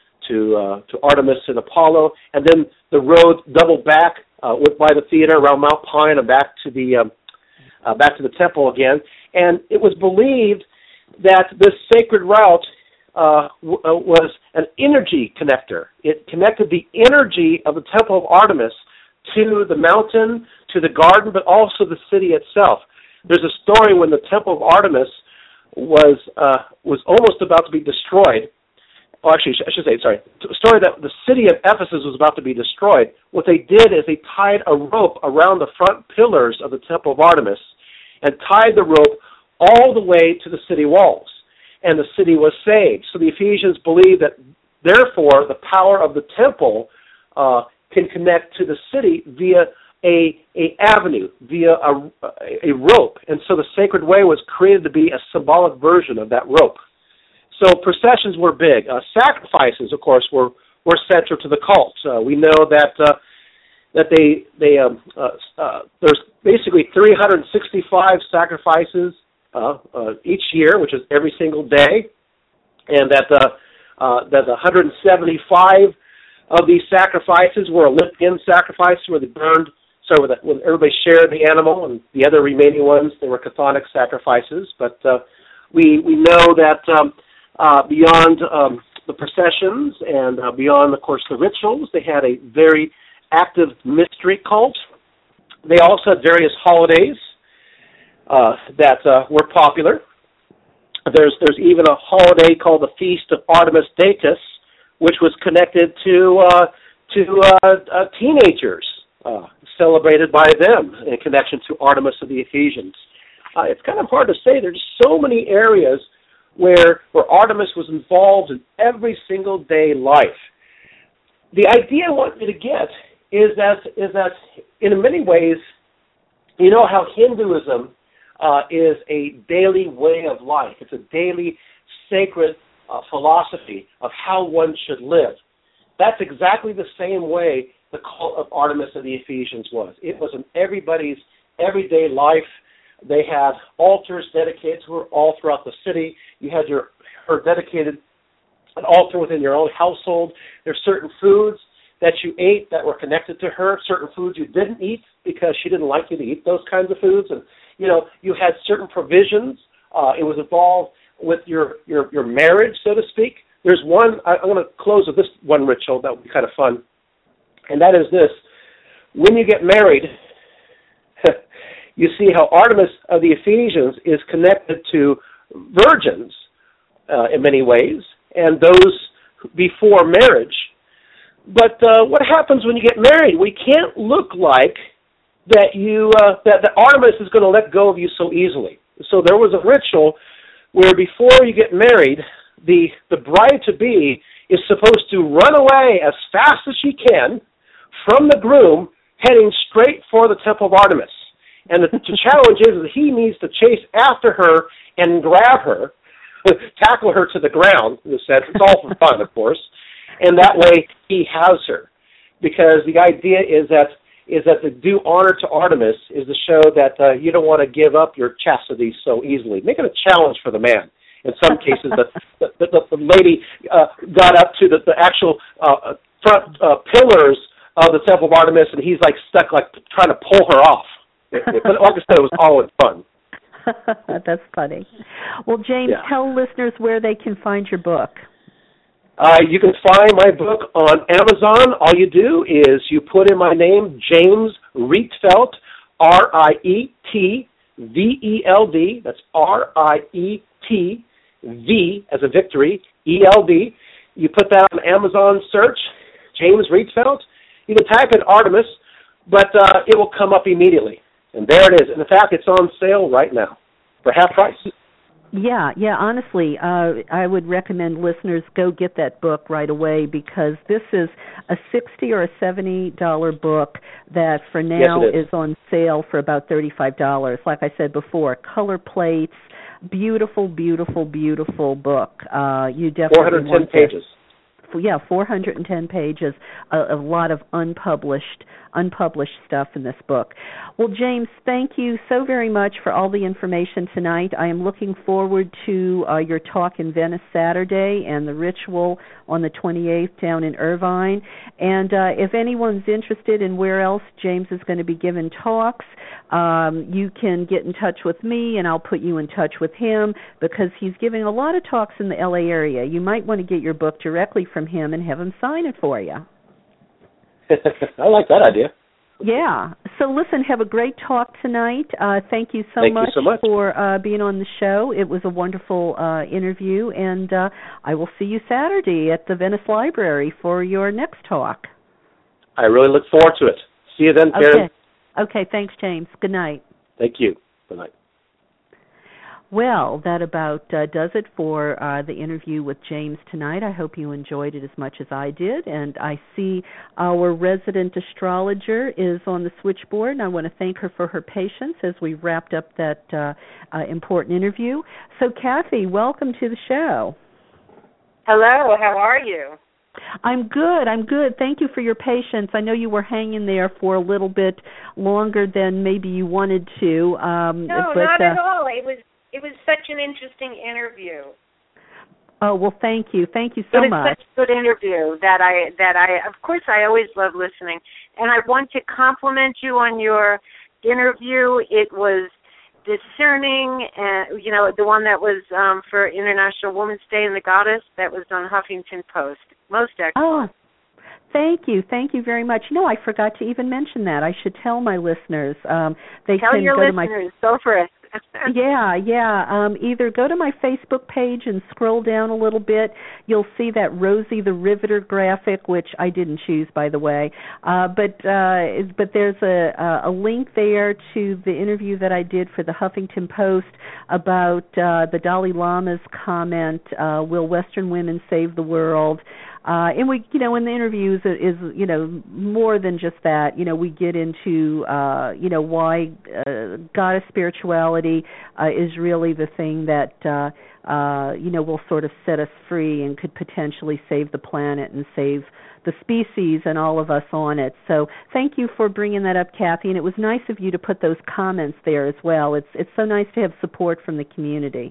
to uh, to Artemis and Apollo, and then the road doubled back, uh, went by the theater around Mount Pion and back to the um, uh, back to the temple again. And it was believed that this sacred route uh, w- uh, was an energy connector. It connected the energy of the temple of Artemis to the mountain, to the garden, but also the city itself. There's a story when the temple of Artemis was uh, was almost about to be destroyed. Oh, actually, I should say, sorry, a story that the city of Ephesus was about to be destroyed. What they did is they tied a rope around the front pillars of the temple of Artemis and tied the rope all the way to the city walls, and the city was saved. So the Ephesians believed that, therefore, the power of the temple uh, can connect to the city via a a avenue, via a, a rope. And so the Sacred Way was created to be a symbolic version of that rope. So processions were big. Uh, sacrifices, of course, were, were central to the cult. Uh, we know that uh, that they they um, uh, uh, there's basically three hundred sixty-five sacrifices uh, uh, each year, which is every single day, and that uh, uh, that one hundred seventy-five of these sacrifices were Olympian sacrifices, where they burned. So with when everybody shared the animal, and the other remaining ones, they were chthonic sacrifices. But uh, we we know that. Um, Uh, beyond um, the processions and uh, beyond, of course, the rituals, they had a very active mystery cult. They also had various holidays uh, that uh, were popular. There's there's even a holiday called the Feast of Artemis Datus, which was connected to uh, to uh, uh, teenagers, uh, celebrated by them in connection to Artemis of the Ephesians. Uh, it's kind of hard to say. There's so many areas where where Artemis was involved in every single day life. The idea I want you to get is that is that in many ways, you know how Hinduism uh, is a daily way of life. It's a daily sacred uh, philosophy of how one should live. That's exactly the same way the cult of Artemis of the Ephesians was. It was in everybody's everyday life. They had altars dedicated to her all throughout the city. You had your her dedicated an altar within your own household. There's certain foods that you ate that were connected to her, certain foods you didn't eat because she didn't like you to eat those kinds of foods. And, you know, you had certain provisions. Uh, it was involved with your, your, your marriage, so to speak. There's one, I, I'm going to close with this one ritual that would be kind of fun, and that is this. When you get married, you see how Artemis of the Ephesians is connected to virgins uh, in many ways, and those before marriage, but uh, what happens when you get married? We can't look like that you uh, that, that Artemis is going to let go of you so easily. So there was a ritual where before you get married, the the bride-to-be is supposed to run away as fast as she can from the groom, heading straight for the temple of Artemis. And the, the challenge is that he needs to chase after her and grab her, tackle her to the ground, in a sense. It's all for fun, of course. And that way he has her. Because the idea is that is that to do honor to Artemis is to show that uh, you don't want to give up your chastity so easily. Make it a challenge for the man. In some cases, the, the, the, the lady uh, got up to the, the actual uh, front uh, pillars of the temple of Artemis, and he's like stuck, like trying to pull her off. But like I said, it was all in fun. That's funny. Well, James, yeah. tell listeners where they can find your book. Uh, you can find my book on Amazon. All you do is you put in my name, James Rietveld, R I E T V E L D. That's R I E T V as a victory, E L D. You put that on Amazon search, James Rietveld. You can type in Artemis, but uh, it will come up immediately. And there it is. And in fact, it's on sale right now for half price. Yeah, yeah, honestly, uh, I would recommend listeners go get that book right away because this is a sixty dollars or a seventy dollars book that for now yes, is. is on sale for about thirty-five dollars. Like I said before, color plates, beautiful, beautiful, beautiful book. Uh, you definitely four hundred ten want pages. To, yeah, four hundred ten pages, a, a lot of unpublished unpublished stuff in this book. Well, James, thank you so very much for all the information tonight. I am looking forward to uh, your talk in Venice Saturday and the ritual on the twenty-eighth down in Irvine. And uh, if anyone's interested in where else James is going to be giving talks, um, you can get in touch with me and I'll put you in touch with him because he's giving a lot of talks in the L A area. You might want to get your book directly from him and have him sign it for you. I like that idea. Yeah. So listen, have a great talk tonight. Uh, thank you so thank much, you so much for uh, being on the show. It was a wonderful uh, interview, and uh, I will see you Saturday at the Venice Library for your next talk. I really look forward to it. See you then, Karen. Okay. Okay, thanks, James. Good night. Thank you. Good night. Well, that about uh, does it for uh, the interview with James tonight. I hope you enjoyed it as much as I did. And I see our resident astrologer is on the switchboard, and I want to thank her for her patience as we wrapped up that uh, uh, important interview. So, Kathy, welcome to the show. Hello, how are you? I'm good. I'm good. Thank you for your patience. I know you were hanging there for a little bit longer than maybe you wanted to. Um, no, but, not uh, at all. It was it was such an interesting interview. Oh well, thank you. Thank you so it was much. Such a good interview that I that I of course I always love listening, and I want to compliment you on your interview. It was discerning, and you know the one that was um, for International Women's Day and the Goddess that was on Huffington Post. Most excellent. Oh, thank you, thank you very much. No, I forgot to even mention that. I should tell my listeners. Um, they tell can your go listeners. To my, go for it. yeah, yeah. Um, either go to my Facebook page and scroll down a little bit. You'll see that Rosie the Riveter graphic, which I didn't choose, by the way. Uh, but uh, but there's a, a link there to the interview that I did for the Huffington Post about uh, the Dalai Lama's comment, uh, "Will Western women save the world?" Uh, and we, you know, in the interviews is, you know, more than just that. You know, we get into, uh, you know, why uh, goddess spirituality uh, is really the thing that, uh, uh, you know, will sort of set us free and could potentially save the planet and save the species and all of us on it. So thank you for bringing that up, Kathy. And it was nice of you to put those comments there as well. It's it's so nice to have support from the community.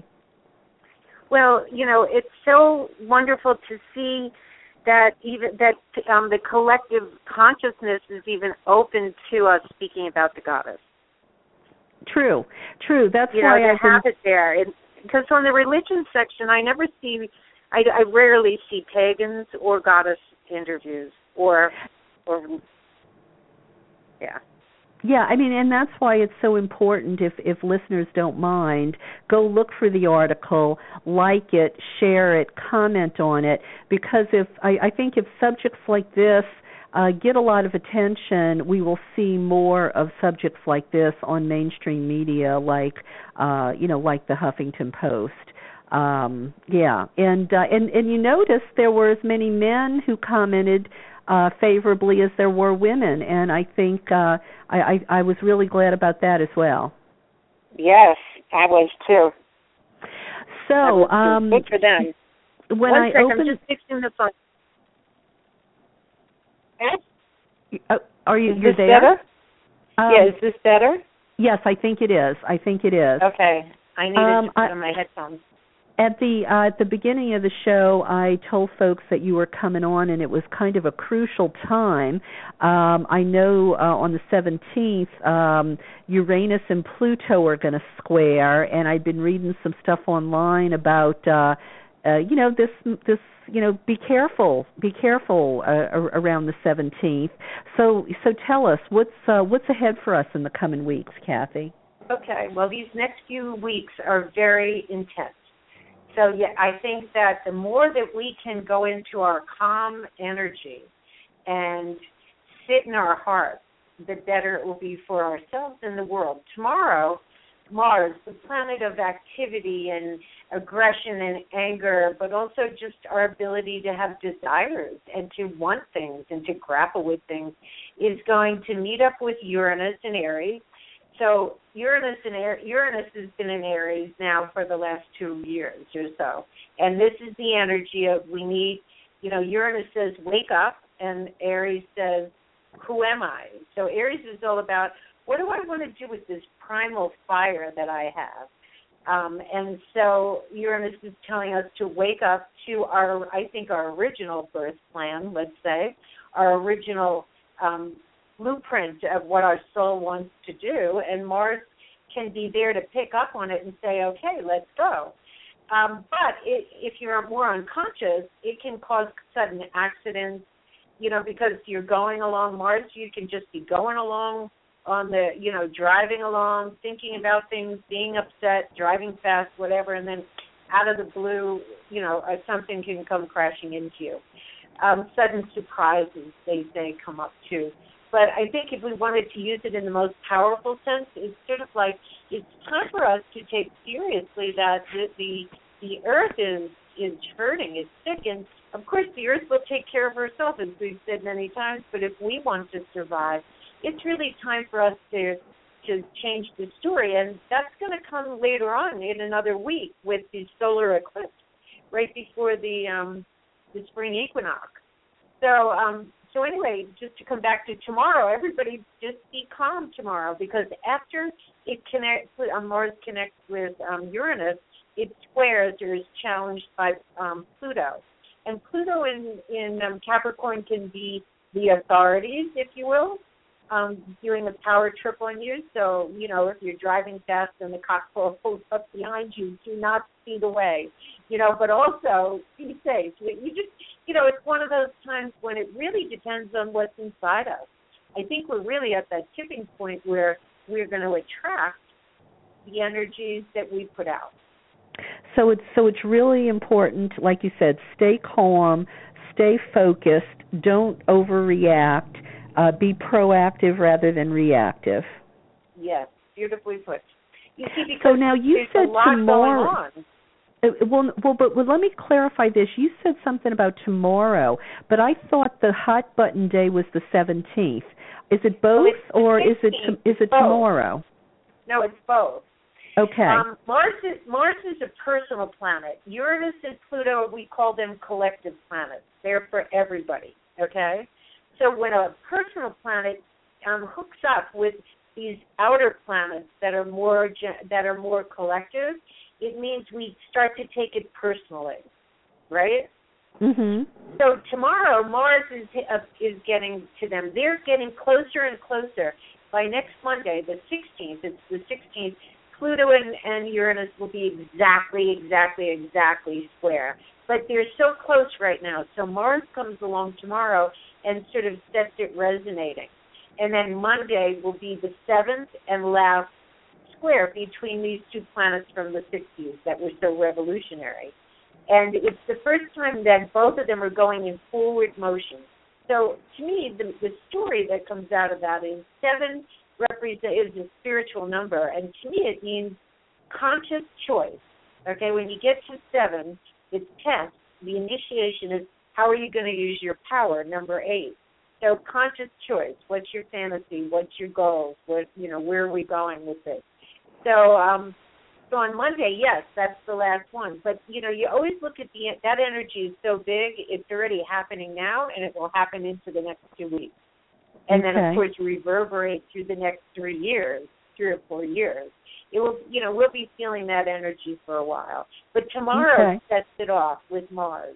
Well, you know, it's so wonderful to see that even that um, the collective consciousness is even open to us speaking about the goddess. True, true. That's you why know, I have it there. Because on the religion section, I never see, I, I rarely see pagans or goddess interviews, or, or, yeah. Yeah, I mean, and that's why it's so important, if, if listeners don't mind, go look for the article, like it, share it, comment on it, because if I, I think if subjects like this uh, get a lot of attention, we will see more of subjects like this on mainstream media, like uh, you know, like the Huffington Post. Um, yeah, and uh, and and you notice there were as many men who commented Uh, favorably as there were women, and I think uh, I, I, I was really glad about that as well. Yes, I was too. So, was um, good for them. When One I second, opened, I'm just fixing the phone. uh, are you is you're this there? better? Um, yeah, is this better? Yes, I think it is. I think it is. Okay, I needed um, to put I, on my headphones. At the uh, at the beginning of the show, I told folks that you were coming on, and it was kind of a crucial time. Um, I know uh, on the seventeenth, um, Uranus and Pluto are going to square, and I've been reading some stuff online about, uh, uh, you know, this this you know, be careful, be careful uh, around the seventeenth. So so tell us what's uh, what's ahead for us in the coming weeks, Kathy. Okay, well, these next few weeks are very intense. So, yeah, I think that the more that we can go into our calm energy and sit in our heart, the better it will be for ourselves and the world. Tomorrow, Mars, the planet of activity and aggression and anger, but also just our ability to have desires and to want things and to grapple with things, is going to meet up with Uranus and Aries. So Uranus and Aries, Uranus has been in Aries now for the last two years or so, and this is the energy of we need. You know, Uranus says wake up, and Aries says who am I? So Aries is all about what do I want to do with this primal fire that I have, um, and so Uranus is telling us to wake up to our, I think, our original birth plan. Let's say our original. Um, blueprint of what our soul wants to do, and Mars can be there to pick up on it and say, okay, let's go. Um, but it, if you're more unconscious, it can cause sudden accidents, you know, because you're going along Mars, you can just be going along on the, you know, driving along, thinking about things, being upset, driving fast, whatever, and then out of the blue, you know, uh, something can come crashing into you. Um, sudden surprises, they say, come up too. But I think if we wanted to use it in the most powerful sense, it's sort of like it's time for us to take seriously that the the, the Earth is, is hurting, it's sick, and of course the Earth will take care of herself, as we've said many times, but if we want to survive, it's really time for us to to change the story, and that's going to come later on in another week with the solar eclipse, right before the, um, the spring equinox. So, um, So anyway, just to come back to tomorrow, everybody just be calm tomorrow, because after it connects, um, Mars connects with um, Uranus, it squares or is challenged by um, Pluto. And Pluto in, in um, Capricorn can be the authorities, if you will, um, doing a power trip on you. So, you know, if you're driving fast and the cop pulls up behind you, do not speed away, you know, but also be safe. You just... You know, it's one of those times when it really depends on what's inside us. I think we're really at that tipping point where we're going to attract the energies that we put out. So it's so it's really important, like you said, stay calm, stay focused, don't overreact, uh, be proactive rather than reactive. Yes, beautifully put. You see, because so now you there's said a lot tomorrow. going on. Well, well, but well, let me clarify this. You said something about tomorrow, but I thought the hot button day was the seventeenth. Is it both, well, or is it is it both. tomorrow? No, it's both. Okay. Um, Mars is Mars is a personal planet. Uranus and Pluto, we call them collective planets. They're for everybody. Okay. So when a personal planet um, hooks up with these outer planets that are more that are more collective, it means we start to take it personally, right? Mm-hmm. So tomorrow, Mars is uh, is getting to them. They're getting closer and closer. By next Monday, the sixteenth, it's the sixteenth, Pluto and, and Uranus will be exactly, exactly, exactly square. But they're so close right now. So Mars comes along tomorrow and sort of sets it resonating. and then Monday will be the seventh and last square between these two planets from the sixties that were so revolutionary. And it's the first time that both of them are going in forward motion. So to me, the, the story that comes out of that is seven represent, is a spiritual number, and to me it means conscious choice. Okay, when you get to seven, it's test. The initiation is how are you going to use your power, number eight. So conscious choice. What's your fantasy? What's your goals? What, you know, where are we going with this? So, um, so on Monday, yes, that's the last one. But you know, you always look at the that energy is so big; it's already happening now, and it will happen into the next two weeks. And okay. then, of course, reverberate through the next three years, three or four years. It will, you know, we'll be feeling that energy for a while. But tomorrow okay. sets it off with Mars.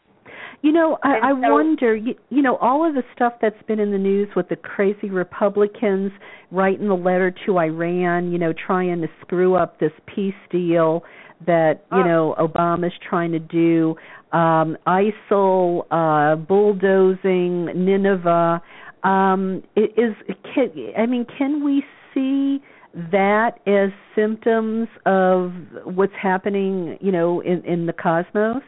You know, I, I so, wonder, you, you know, all of the stuff that's been in the news with the crazy Republicans writing the letter to Iran, you know, trying to screw up this peace deal that, you oh. know, Obama's trying to do, um, ISIL, uh, bulldozing Nineveh. Um, is, can, I mean, can we see that as symptoms of what's happening, you know, in, in the cosmos?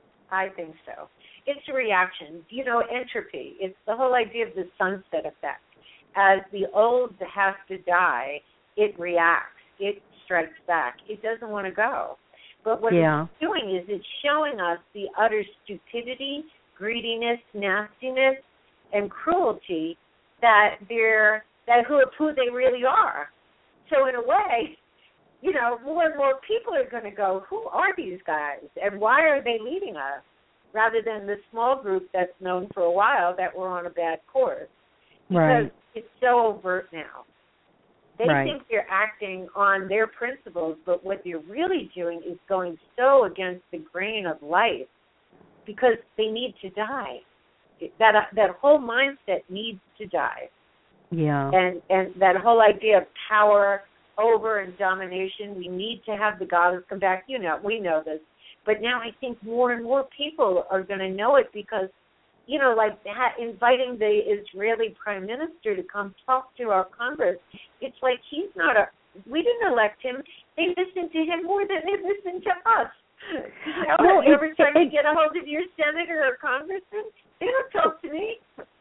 I think so. It's a reaction. You know, entropy. It's the whole idea of the sunset effect. As the old has to die, it reacts. It strikes back. It doesn't want to go. But what yeah. it's doing is it's showing us the utter stupidity, greediness, nastiness, and cruelty that they're that who who they really are. So in a way, you know, more and more people are going to go, who are these guys and why are they leading us? Rather than the small group that's known for a while that we're on a bad course. Because right. it's so overt now. They right. think they're acting on their principles, but what they're really doing is going so against the grain of life because they need to die. That uh, that whole mindset needs to die. Yeah. And and that whole idea of power over and domination, we need to have the goddess come back. You know, we know this. But now I think more and more people are going to know it because, you know, like that, inviting the Israeli prime minister to come talk to our Congress, it's like he's not a, we didn't elect him. They listened to him more than they listened to us. You know, well, have you it, ever tried it, to get a hold of your senator or congressman? They don't talk to me.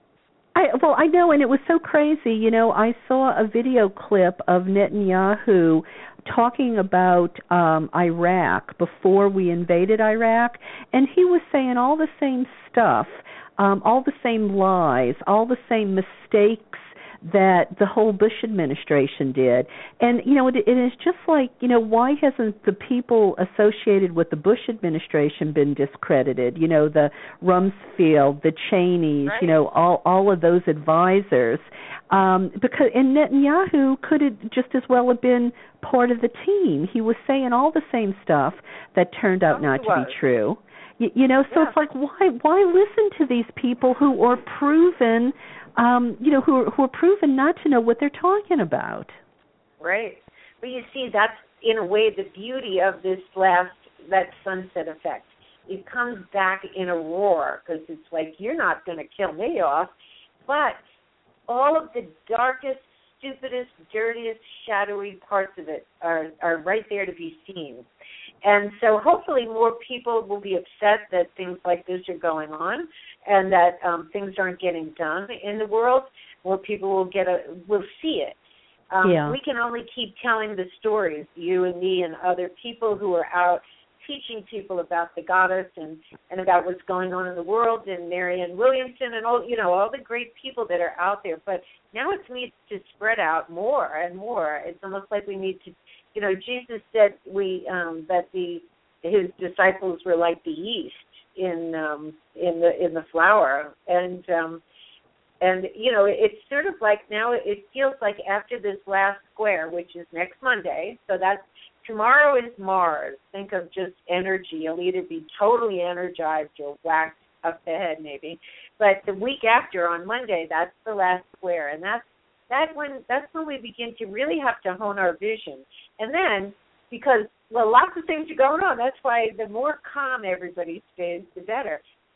I, well, I know, and it was so crazy. You know, I saw a video clip of Netanyahu talking about um, Iraq before we invaded Iraq, and he was saying all the same stuff, um, all the same lies, all the same mistakes that the whole Bush administration did. And, you know, it, it is just like, you know, why hasn't the people associated with the Bush administration been discredited? You know, the Rumsfeld, the Cheneys, right. you know, all all of those advisors. Um, because and Netanyahu could have just as well have been part of the team. He was saying all the same stuff that turned out oh, not to was. be true. You, you know, so yeah. it's like, why why listen to these people who are proven, um, you know, who are, who are proven not to know what they're talking about? Right. But you see, that's in a way the beauty of this last, that sunset effect. It comes back in a roar because it's like, you're not going to kill me off. But all of the darkest, stupidest, dirtiest, shadowy parts of it are, are right there to be seen. And so hopefully more people will be upset that things like this are going on and that um, things aren't getting done in the world. More people will get a will see it. Um, yeah. We can only keep telling the stories, you and me and other people who are out teaching people about the goddess and, and about what's going on in the world, and Marianne Williamson and all, you know, all the great people that are out there. But now it needs to spread out more and more. It's almost like we need to, you know, Jesus said we um, that the his disciples were like the yeast in um, in the in the flour, and um, and you know, it's sort of like now it feels like after this last square, which is next Monday, so that's tomorrow is Mars. Think of just energy. You'll either be totally energized or whacked up the head maybe. But the week after, on Monday, that's the last square. And that's that when that's when we begin to really have to hone our vision. And then, because, well, lots of things are going on. That's why the more calm everybody stays, the better.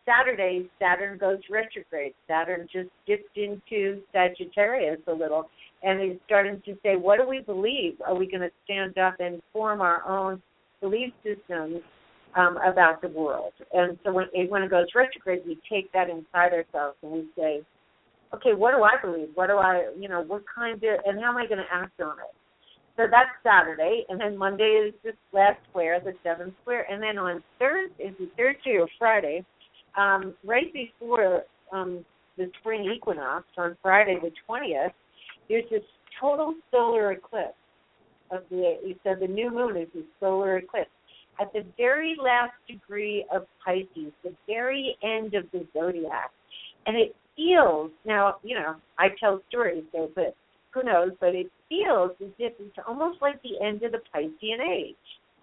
Saturday, Saturn goes retrograde. Saturn just dipped into Sagittarius a little, and is starting to say, what do we believe? Are we going to stand up and form our own belief systems um, about the world? And so when it, when it goes retrograde, we take that inside ourselves and we say, okay, what do I believe? What do I, you know, what kind of, and how am I going to act on it? So that's Saturday, and then Monday is the last square, the seventh square, and then on Thursday, is it Thursday or Friday, um, right before um, the spring equinox, on Friday the twentieth, there's this total solar eclipse of the, so the new moon is a solar eclipse at the very last degree of Pisces, the very end of the zodiac, and it feels, now, you know, I tell stories, so, but who knows, but it feels as if it's almost like the end of the Piscean age.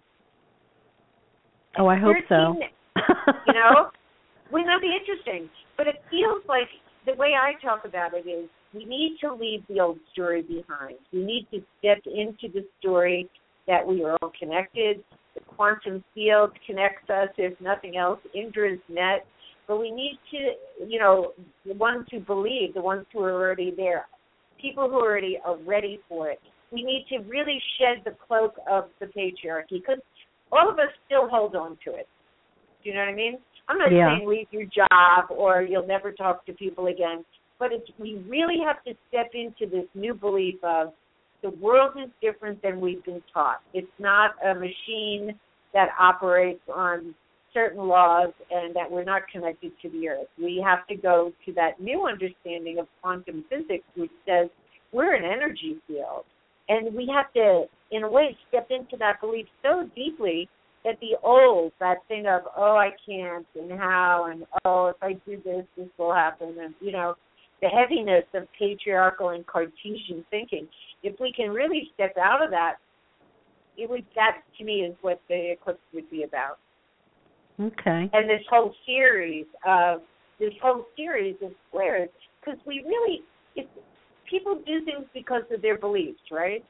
Oh, I hope so. You know, wouldn't that be interesting? But it feels like the way I talk about it is we need to leave the old story behind. We need to step into the story that we are all connected. The quantum field connects us, if nothing else, Indra's net. But we need to, you know, the ones who believe, the ones who are already there, people who already are ready for it. We need to really shed the cloak of the patriarchy because all of us still hold on to it. Do you know what I mean? I'm not yeah. saying leave your job or you'll never talk to people again, but it's, we really have to step into this new belief of the world is different than we've been taught. It's not a machine that operates on certain laws and that we're not connected to the earth. We have to go to that new understanding of quantum physics, which says we're an energy field. And we have to, in a way, step into that belief so deeply that the old, that thing of, oh, I can't, and how, and oh, if I do this, this will happen, and, you know, the heaviness of patriarchal and Cartesian thinking. If we can really step out of that, it would, that, to me, is what the eclipse would be about. Okay. And this whole series of this whole series of squares, because we really, if people do things because of their beliefs, right?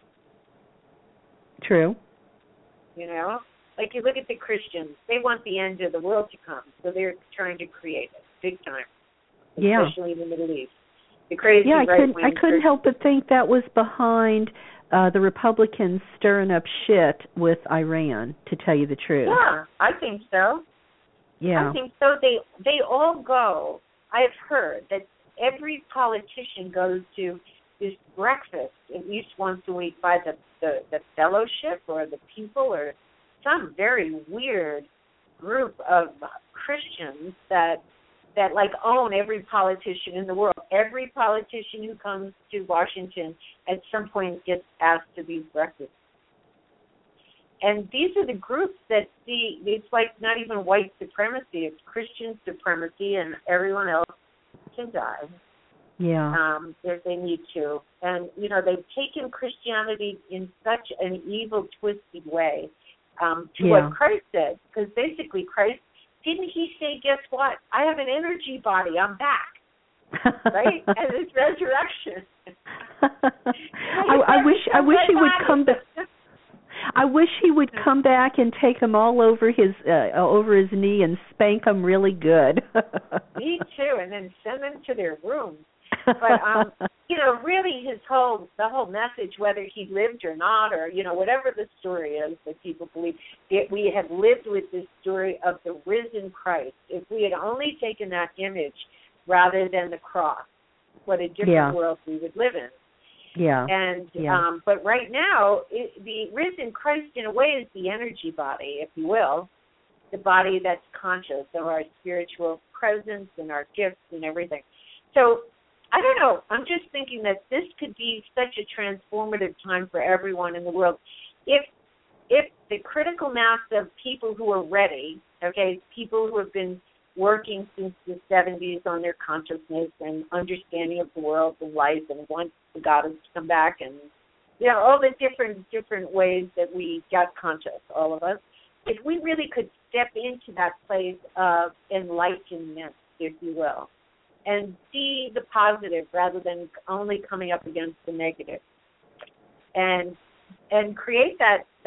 True. You know, like you look at the Christians, they want the end of the world to come, so they're trying to create it big time, especially yeah. in the Middle East. The crazy yeah, I right couldn't, I couldn't Christians. help but think that was behind uh, the Republicans stirring up shit with Iran, to tell you the truth. Yeah, I think so. Yeah. I think so. They they all go. I've heard that every politician goes to this breakfast at least once a week by the, the, the fellowship or the people or some very weird group of Christians that that like own every politician in the world. Every politician who comes to Washington at some point gets asked to these breakfasts. And these are the groups that see, it's like not even white supremacy, it's Christian supremacy, and everyone else can die. Yeah. Um, if they need to. And, you know, they've taken Christianity in such an evil, twisted way um, to yeah. what Christ said. Because basically Christ, didn't he say, guess what? I have an energy body. I'm back. Right? And it's resurrection. I, I wish I wish he would come back. I wish he would come back and take them all over his uh, over his knee and spank them really good. Me too, and then send them to their rooms. But um, you know, really, his whole the whole message, whether he lived or not, or you know, whatever the story is that people believe, it, we have lived with this story of the risen Christ. If we had only taken that image rather than the cross, what a different yeah. world we would live in. Yeah. And yeah. um, but right now, it, the risen Christ, in a way, is the energy body, if you will, the body that's conscious of our spiritual presence and our gifts and everything. So I don't know. I'm just thinking that this could be such a transformative time for everyone in the world. If if the critical mass of people who are ready, okay, people who have been working since the seventies on their consciousness and understanding of the world and life and want the goddess to come back and, you know, all the different different ways that we got conscious, all of us. If we really could step into that place of enlightenment, if you will, and see the positive rather than only coming up against the negative, and and create that that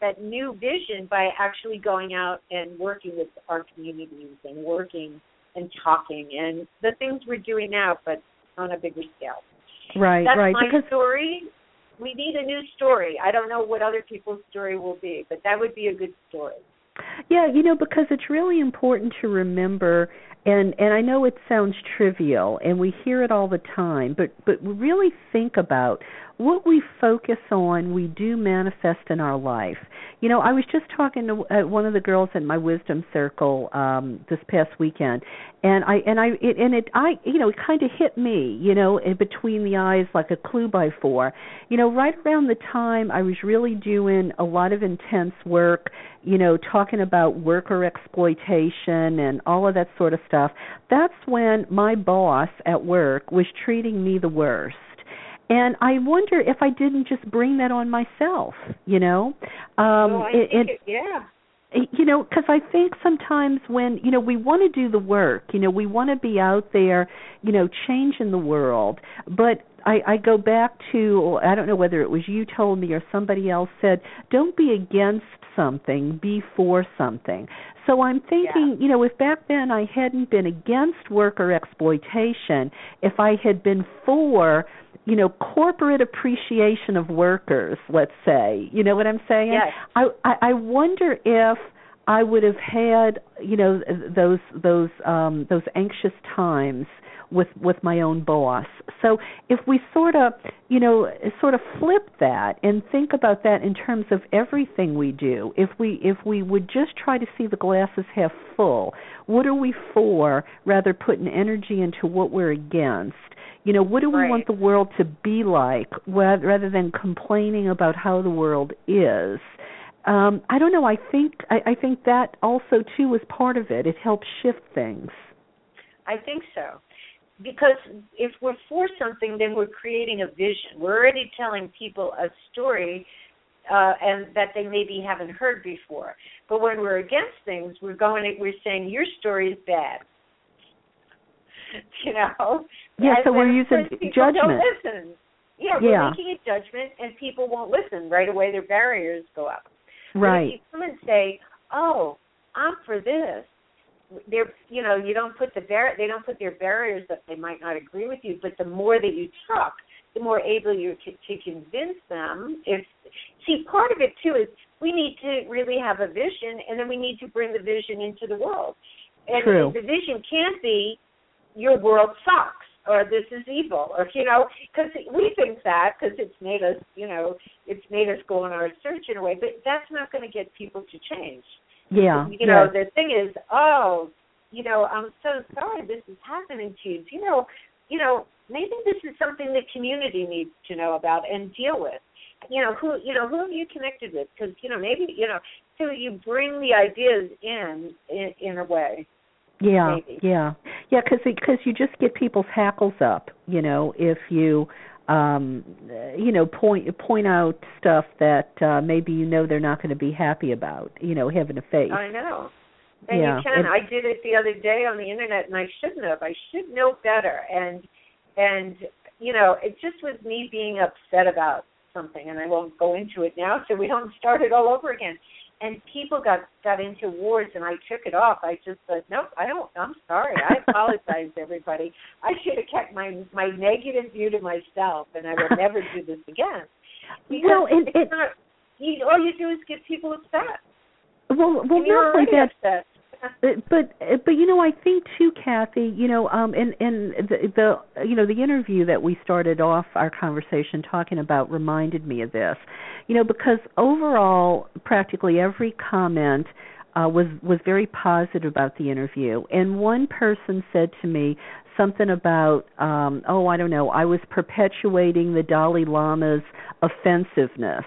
that new vision by actually going out and working with our communities and working and talking and the things we're doing now, but on a bigger scale. Right, That's right. my because story. We need a new story. I don't know what other people's story will be, but that would be a good story. Yeah, you know, because it's really important to remember, and, and I know it sounds trivial, and we hear it all the time, but, but really think about what we focus on, we do manifest in our life. You know, I was just talking to uh, one of the girls in my wisdom circle um, this past weekend, and I and I it, and it I you know it kind of hit me, you know, in between the eyes like a clue by four. You know, right around the time I was really doing a lot of intense work, you know, talking about worker exploitation and all of that sort of stuff. That's when my boss at work was treating me the worst. And I wonder if I didn't just bring that on myself, you know. Um, oh, I it, think it, it, yeah. You know, because I think sometimes when, you know, we want to do the work, you know, we want to be out there, you know, changing the world. But I, I go back to, I don't know whether it was you told me or somebody else said, don't be against something, be for something. So I'm thinking, yeah. you know, if back then I hadn't been against worker exploitation, if I had been for, you know, corporate appreciation of workers, let's say, you know what I'm saying? Yes. I, I, I wonder if I would have had, you know, those those um, those anxious times with with my own boss. So if we sort of, you know, sort of flip that and think about that in terms of everything we do, if we if we would just try to see the glasses half full, what are we for rather putting energy into what we're against? You know, what do we right. want the world to be like rather than complaining about how the world is? Um, I don't know. I think I, I think that also, too, is part of it. It helps shift things. I think so. Because if we're for something, then we're creating a vision. We're already telling people a story uh, and that they maybe haven't heard before. But when we're against things, we're going. We're saying your story is bad. You know. Yeah. And so we're using judgment. Don't listen. Yeah, we're yeah. making a judgment, and people won't listen. Right away, their barriers go up. Right. But if you come and say, "Oh, I'm for this," they're, you know, you don't put the bar- they don't put their barriers up. They might not agree with you, but the more that you talk, the more able you're to, to convince them. If see, part of it too is we need to really have a vision, and then we need to bring the vision into the world. And True. the vision can't be your world sucks or this is evil, or, you know, because we think that because it's made us, you know, it's made us go on our search in a way, but that's not going to get people to change. Yeah. You yeah. know, the thing is, oh, you know, I'm so sorry this is happening to you. You know, you know, maybe this is something the community needs to know about and deal with. You know, who, you know, who are you connected with? Because, you know, maybe, you know, so you bring the ideas in, in, in a way. Yeah, maybe. yeah, yeah. Because because you just get people's hackles up, you know, if you, um, you know, point point out stuff that uh, maybe you know they're not going to be happy about, you know, having a face. I know. And yeah. you can. And, I did it the other day on the internet, and I shouldn't have. I should know better. And and you know, it just was me being upset about something, and I won't go into it now, so we don't start it all over again. And people got, got into wars, and I took it off. I just said, nope, I don't, I'm sorry. I apologize, everybody. I should have kept my my negative view to myself, and I will never do this again. Because well, and, it's it, not, you, all you do is get people upset. Well, well, and you're not only that, upset. but, but but you know, I think too, Kathy. You know, um, and and the, the you know the interview that we started off our conversation talking about reminded me of this. You know, because overall, practically every comment uh, was was very positive about the interview, and one person said to me something about, um, oh, I don't know, I was perpetuating the Dalai Lama's offensiveness.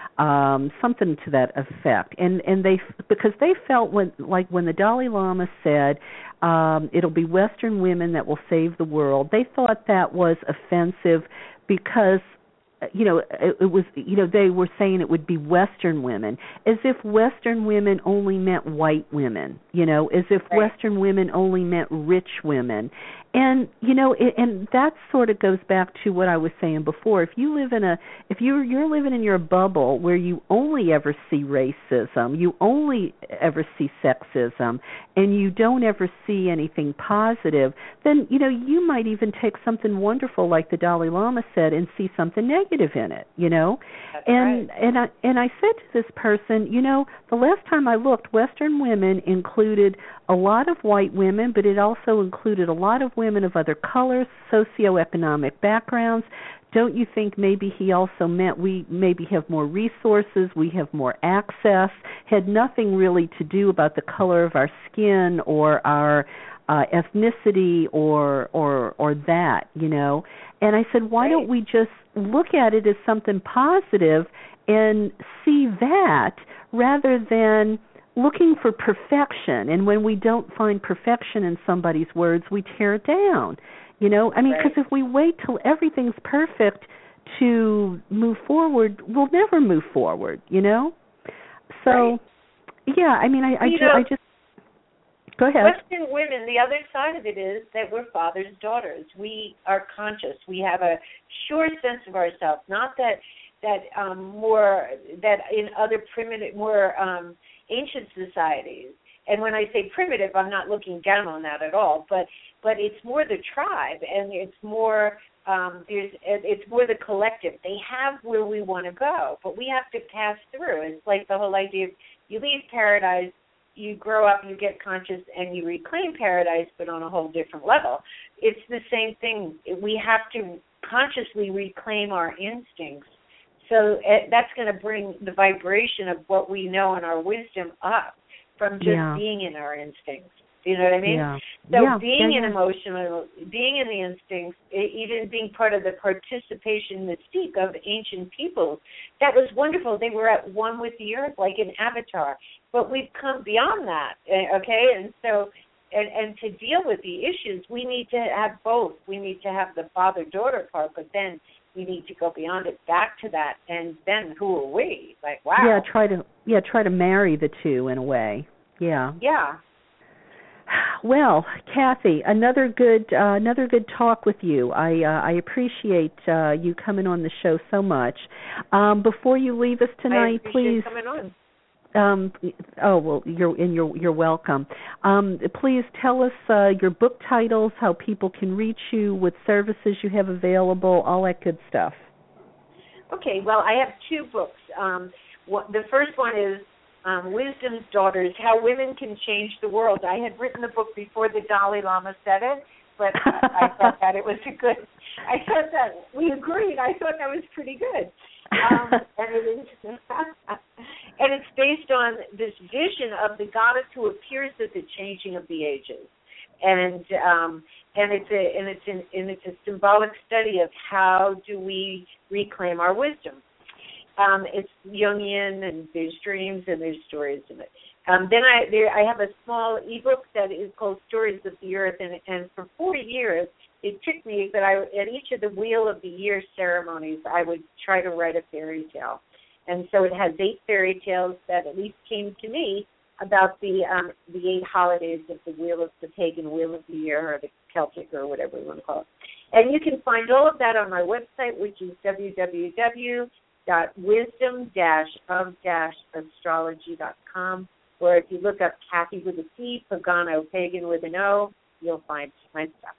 Um, something to that effect, and and they because they felt when like when the Dalai Lama said um, it'll be Western women that will save the world, they thought that was offensive because you know it, it was you know they were saying it would be Western women, as if Western women only meant white women, you know, as if right. Western women only meant rich women, And you know, it, and that sort of goes back to what I was saying before. If you live in a, if you're you're living in your bubble where you only ever see racism, you only ever see sexism, and you don't ever see anything positive, then you know you might even take something wonderful like the Dalai Lama said and see something negative in it. You know, That's and right. and I and I said to this person, you know, the last time I looked, Western women included a lot of white women, but it also included a lot of women of other colors, socioeconomic backgrounds. Don't you think maybe he also meant we maybe have more resources, we have more access, had nothing really to do about the color of our skin or our uh, ethnicity or or or that, you know? And I said, why Right. don't we just look at it as something positive and see that rather than looking for perfection, and when we don't find perfection in somebody's words, we tear it down. You know, I mean, because Right. if we wait till everything's perfect to move forward, we'll never move forward. You know, so Right. yeah, I mean, I, I, You ju- know, I just go ahead. Western women, the other side of it is that we're father's daughters. We are conscious. We have a sure sense of ourselves. Not that that um, more that in other primitive, more um, ancient societies. And when I say primitive, I'm not looking down on that at all. But but it's more the tribe, and it's more um, there's it's more the collective. They have where we want to go, but we have to pass through. It's like the whole idea of you leave paradise, you grow up, you get conscious, and you reclaim paradise, but on a whole different level. It's the same thing. We have to consciously reclaim our instincts. So uh, that's going to bring the vibration of what we know and our wisdom up from just Yeah. being in our instincts. You know what I mean? Yeah. So yeah. being yeah, an yeah. emotional, being in the instincts, even being part of the participation mystique of ancient peoples, that was wonderful. They were at one with the earth like an avatar. But we've come beyond that, okay? And so, and, and to deal with the issues, we need to have both. We need to have the father-daughter part, but then we need to go beyond it, back to that, and then who are we? Like, wow. Yeah, try to yeah try to marry the two in a way. Yeah. Yeah. Well, Kathy, another good uh, another good talk with you. I uh, I appreciate uh, you coming on the show so much. Um, before you leave us tonight, I appreciate please. coming on. Um, oh well, you're and you're you're welcome. Um, please tell us uh, your book titles, how people can reach you, what services you have available, all that good stuff. Okay, well, I have two books. Um, what, the first one is um, Wisdom's Daughters: How Women Can Change the World. I had written the book before the Dalai Lama said it, but I thought that it was a good. I thought that we agreed. I thought that was pretty good. Um, and it is, and it's based on this vision of the goddess who appears at the changing of the ages, and um, and it's a and it's an, and it's a symbolic study of how do we reclaim our wisdom. Um, it's Jungian, and there's dreams and there's stories in it. Um, then I there I have a small ebook that is called Stories of the Earth, and and for forty years. It took me that I, at each of the Wheel of the Year ceremonies, I would try to write a fairy tale. And so it has eight fairy tales that at least came to me about the um, the eight holidays of the Wheel of the Pagan Wheel of the Year, or the Celtic, or whatever you want to call it. And you can find all of that on my website, which is w w w dot wisdom dash of dash astrology dot com, or if you look up Kathy with a C, Pagano, Pagan with an O, you'll find my stuff.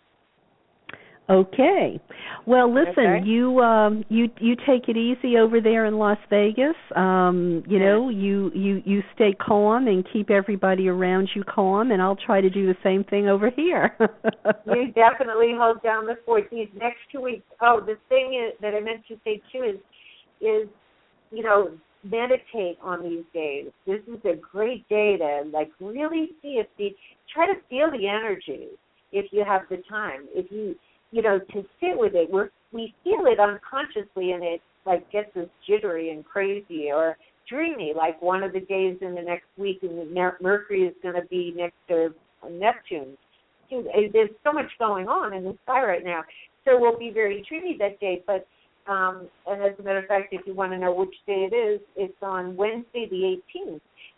Okay. Well, listen, Okay. you um, you you take it easy over there in Las Vegas. Um, you Yeah. know, you, you, you stay calm and keep everybody around you calm, and I'll try to do the same thing over here. You definitely hold down the fort these next two weeks. Oh, the thing is, that I meant to say too is, is you know, meditate on these days. This is a great day to like really see if the try to feel the energy if you have the time. If you you know, to sit with it, we're, we feel it unconsciously, and it, like, gets us jittery and crazy or dreamy, like one of the days in the next week, and Mercury is going to be next to Neptune. There's so much going on in the sky right now. So we'll be very dreamy that day, but, um, and as a matter of fact, if you want to know which day it is, it's on Wednesday the eighteenth.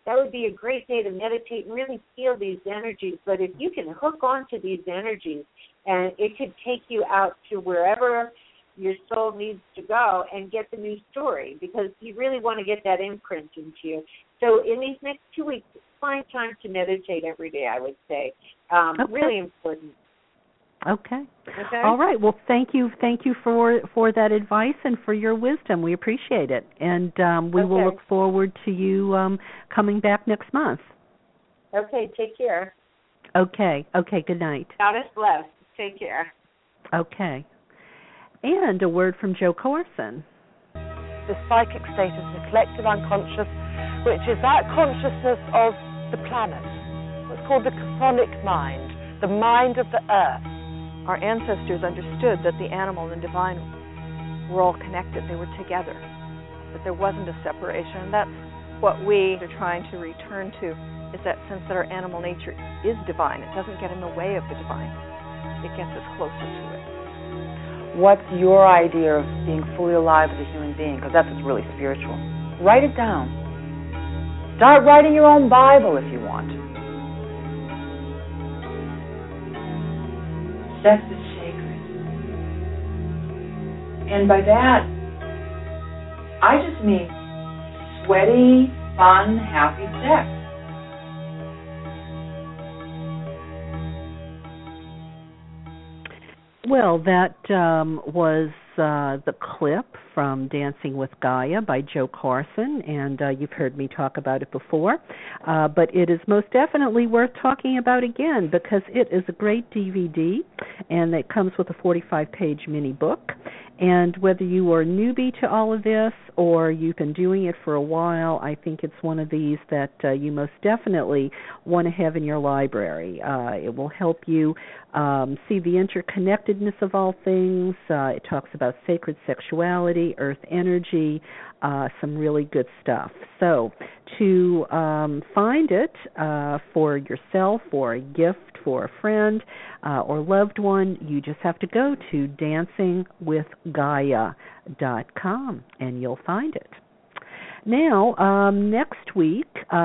that would be a great day to meditate and really feel these energies. But if you can hook onto these energies, and it could take you out to wherever your soul needs to go and get the new story, because you really want to get that imprint into you. So in these next two weeks, find time to meditate every day, I would say. Um, okay. Really important. Okay. Okay. All right. Well, thank you, thank you for for that advice and for your wisdom. We appreciate it, and um, we okay. will look forward to you um, coming back next month. Okay. Take care. Okay. Okay. Good night. God is blessed. Take care. Okay. And a word from Jo Carson. The psychic state is the collective unconscious, which is that consciousness of the planet. What's called the chthonic mind, the mind of the earth. Our ancestors understood that the animal and divine were all connected. They were together, that there wasn't a separation. That's what we are trying to return to, is that sense that our animal nature is divine. It doesn't get in the way of the divine. It gets us closer to it. What's your idea of being fully alive as a human being? Because that's what's really spiritual. Write it down. Start writing your own Bible if you want. Sex is sacred. And by that, I just mean sweaty, fun, happy sex. Well, that um, was uh, the clip from Dancing with Gaia by Jo Carson, and uh, you've heard me talk about it before, uh, but it is most definitely worth talking about again because it is a great D V D, and it comes with a forty-five page mini book. And whether you are a newbie to all of this or you've been doing it for a while, I think it's one of these that uh, you most definitely want to have in your library. Uh, it will help you um, see the interconnectedness of all things. Uh, it talks about sacred sexuality, earth energy, uh, some really good stuff. So to um, find it uh, for yourself or a gift for a friend uh, or loved one, you just have to go to dancing with gaia dot com and you'll find it. Now, um, next week,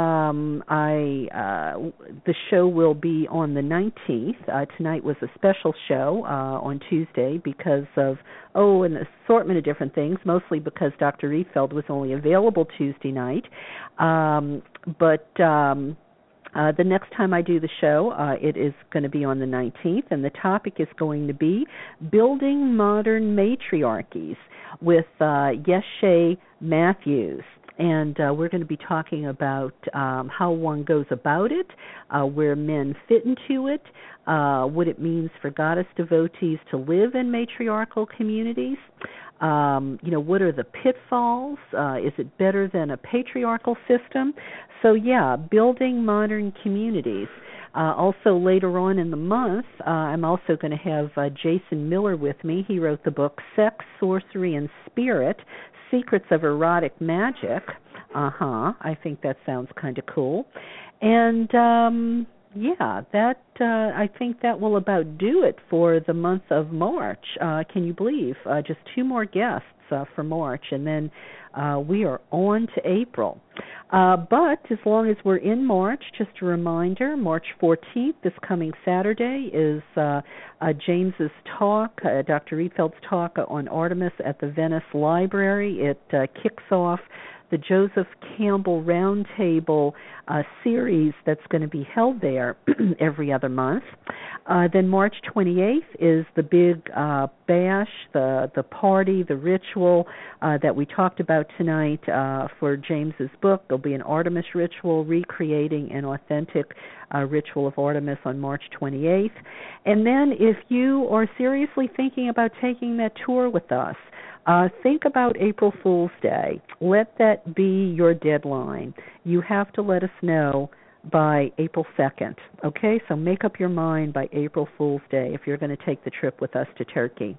um, I uh, the show will be on the nineteenth. Uh, tonight was a special show uh, on Tuesday because of, oh, an assortment of different things, mostly because Doctor Riefeld was only available Tuesday night. Um, but... Um, Uh, the next time I do the show, uh, it is going to be on the nineteenth, and the topic is going to be Building Modern Matriarchies with uh, Yeshe Matthews. And uh, we're going to be talking about um, how one goes about it, uh, where men fit into it, uh, what it means for goddess devotees to live in matriarchal communities. Um, you know, what are the pitfalls? Uh, is it better than a patriarchal system? So, yeah, building modern communities. Uh, also, later on in the month, uh, I'm also going to have uh, Jason Miller with me. He wrote the book Sex, Sorcery, and Spirit, Secrets of Erotic Magic. Uh-huh. I think that sounds kind of cool. And, um, yeah, that uh, I think that will about do it for the month of March. Uh, can you believe? Uh, just two more guests uh, for March, and then uh, we are on to April. Uh, but as long as we're in March, just a reminder, March fourteenth, this coming Saturday, is uh, uh, James's talk, uh, Doctor Riefeld's talk on Artemis at the Venice Library. It uh, kicks off the Joseph Campbell Roundtable uh, series that's going to be held there every other month. Uh, then March twenty-eighth is the big uh, bash, the the party, the ritual uh, that we talked about tonight uh, for James's book. There'll be an Artemis ritual recreating an authentic uh, ritual of Artemis on March twenty-eighth. And then if you are seriously thinking about taking that tour with us, Uh, think about April Fool's Day. Let that be your deadline. You have to let us know by April second, okay? So make up your mind by April Fool's Day if you're going to take the trip with us to Turkey.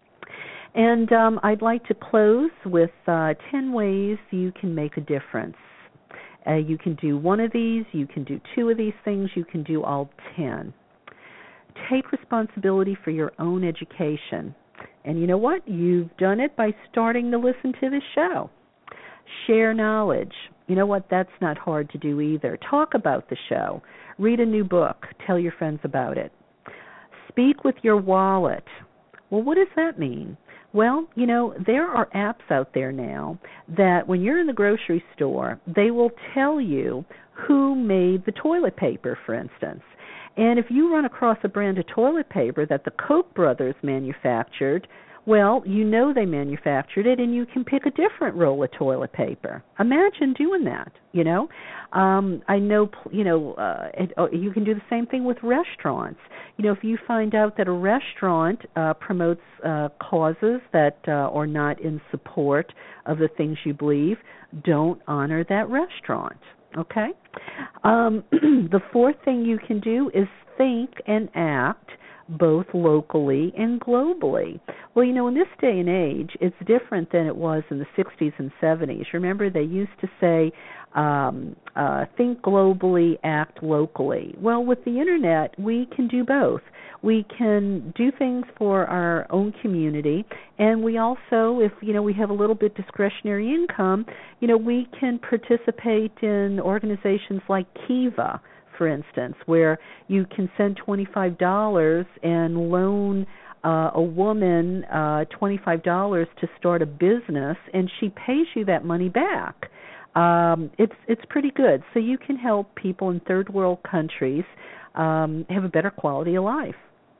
And um, I'd like to close with uh, ten ways you can make a difference. Uh, you can do one of these, you can do two of these things, you can do all ten. Take responsibility for your own education. And you know what? You've done it by starting to listen to this show. Share knowledge. You know what? That's not hard to do either. Talk about the show. Read a new book. Tell your friends about it. Speak with your wallet. Well, what does that mean? Well, you know, there are apps out there now that when you're in the grocery store, they will tell you who made the toilet paper, for instance. And if you run across a brand of toilet paper that the Koch brothers manufactured, well, you know they manufactured it, and you can pick a different roll of toilet paper. Imagine doing that, you know. Um, I know, you know, uh, it, uh, you can do the same thing with restaurants. You know, if you find out that a restaurant uh, promotes uh, causes that uh, are not in support of the things you believe, don't honor that restaurant, okay? Um, the fourth thing you can do is think and act both locally and globally. Well, you know, in this day and age, it's different than it was in the sixties and seventies. Remember, they used to say, um, uh, think globally, act locally. Well, with the Internet, we can do both. We can do things for our own community, and we also, if, you know, we have a little bit discretionary income, you know, we can participate in organizations like Kiva, for instance, where you can send twenty-five dollars and loan uh, a woman uh, twenty-five dollars to start a business, and she pays you that money back. Um, it's it's pretty good. So you can help people in third world countries um, have a better quality of life.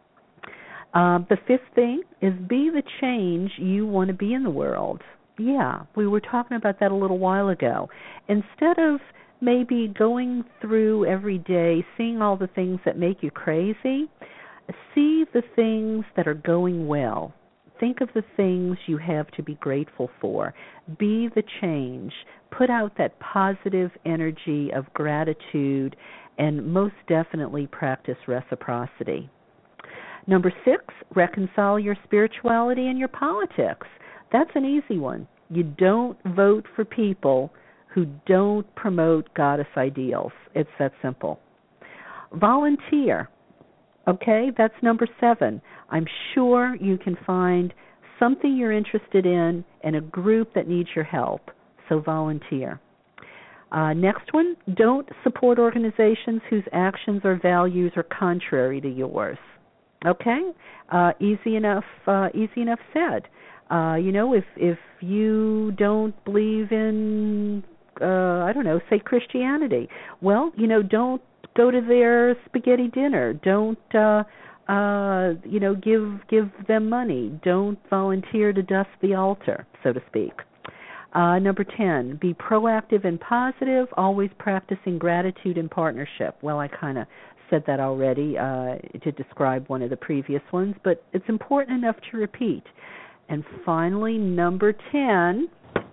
Um, the fifth thing is be the change you want to be in the world. Yeah, we were talking about that a little while ago. Instead of maybe going through every day, seeing all the things that make you crazy, see the things that are going well. Think of the things you have to be grateful for. Be the change. Put out that positive energy of gratitude, and most definitely practice reciprocity. Number six, reconcile your spirituality and your politics. That's an easy one. You don't vote for people who don't promote goddess ideals. It's that simple. Volunteer. Okay, that's number seven. I'm sure you can find something you're interested in and a group that needs your help. So volunteer. Uh, next one, don't support organizations whose actions or values are contrary to yours. Okay, uh, easy enough. Uh, easy enough said. Uh, you know, if if you don't believe in Uh, I don't know, say Christianity. Well, you know, don't go to their spaghetti dinner. Don't, uh, uh, you know, give give them money. Don't volunteer to dust the altar, so to speak. Uh, number ten, be proactive and positive, always practicing gratitude and partnership. Well, I kind of said that already uh, to describe one of the previous ones, but it's important enough to repeat. And finally, number ten,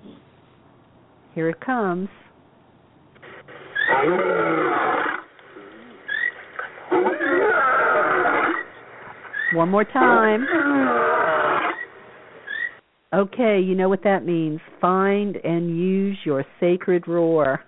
here it comes. One more time. Okay, you know what that means. Find and use your sacred roar.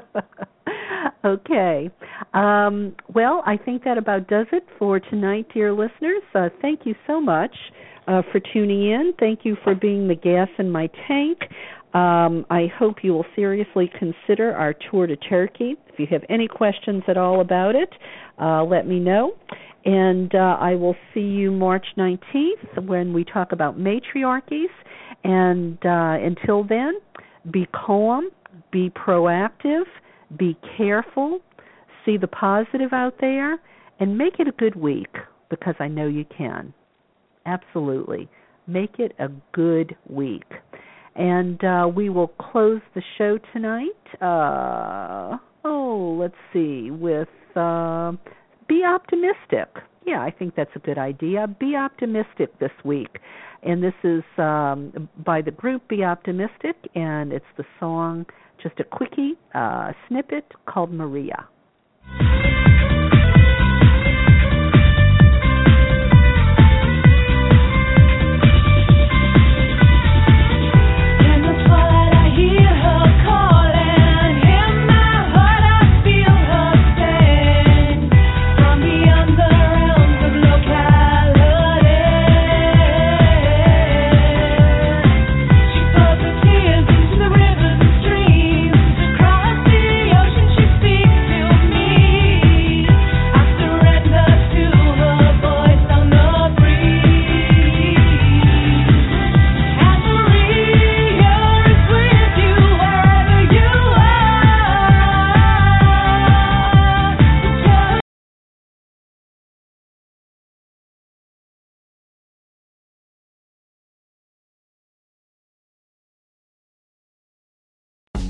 Okay. Um, well, I think that about does it for tonight, dear listeners. Uh, thank you so much uh, for tuning in. Thank you for being the gas in my tank. Um, I hope you will seriously consider our tour to Turkey. If you have any questions at all about it, uh, let me know. And uh, I will see you March nineteenth when we talk about matriarchies. And uh, until then, be calm, be proactive, be careful, see the positive out there, and make it a good week, because I know you can. Absolutely. Make it a good week. And uh, we will close the show tonight, uh, oh, let's see, with uh, be optimistic. Yeah, I think that's a good idea. Be optimistic this week. And this is um, by the group Be Optimistic, and it's the song, just a quickie uh, snippet called Maria. Cry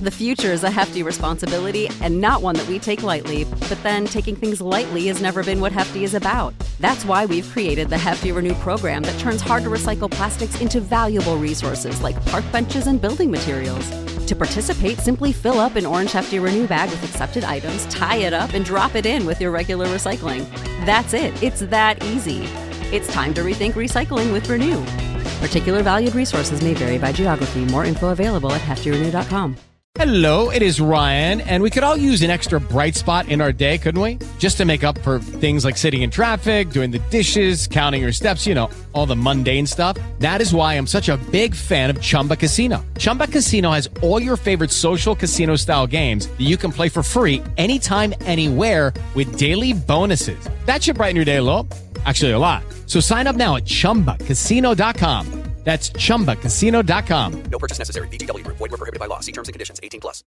The future is a hefty responsibility and not one that we take lightly. But then taking things lightly has never been what Hefty is about. That's why we've created the Hefty Renew program that turns hard-to-recycle plastics into valuable resources like park benches and building materials. To participate, simply fill up an orange Hefty Renew bag with accepted items, tie it up, and drop it in with your regular recycling. That's it. It's that easy. It's time to rethink recycling with Renew. Particular valued resources may vary by geography. More info available at hefty renew dot com. Hello, it is Ryan, and we could all use an extra bright spot in our day, couldn't we? Just to make up for things like sitting in traffic, doing the dishes, counting your steps, you know, all the mundane stuff. That is why I'm such a big fan of Chumba Casino. Chumba Casino has all your favorite social casino-style games that you can play for free anytime, anywhere with daily bonuses. That should brighten your day a little. Actually, a lot. So sign up now at chumba casino dot com. That's chumba casino dot com. No purchase necessary. V G W Group. Void where prohibited by law. See terms and conditions. eighteen plus.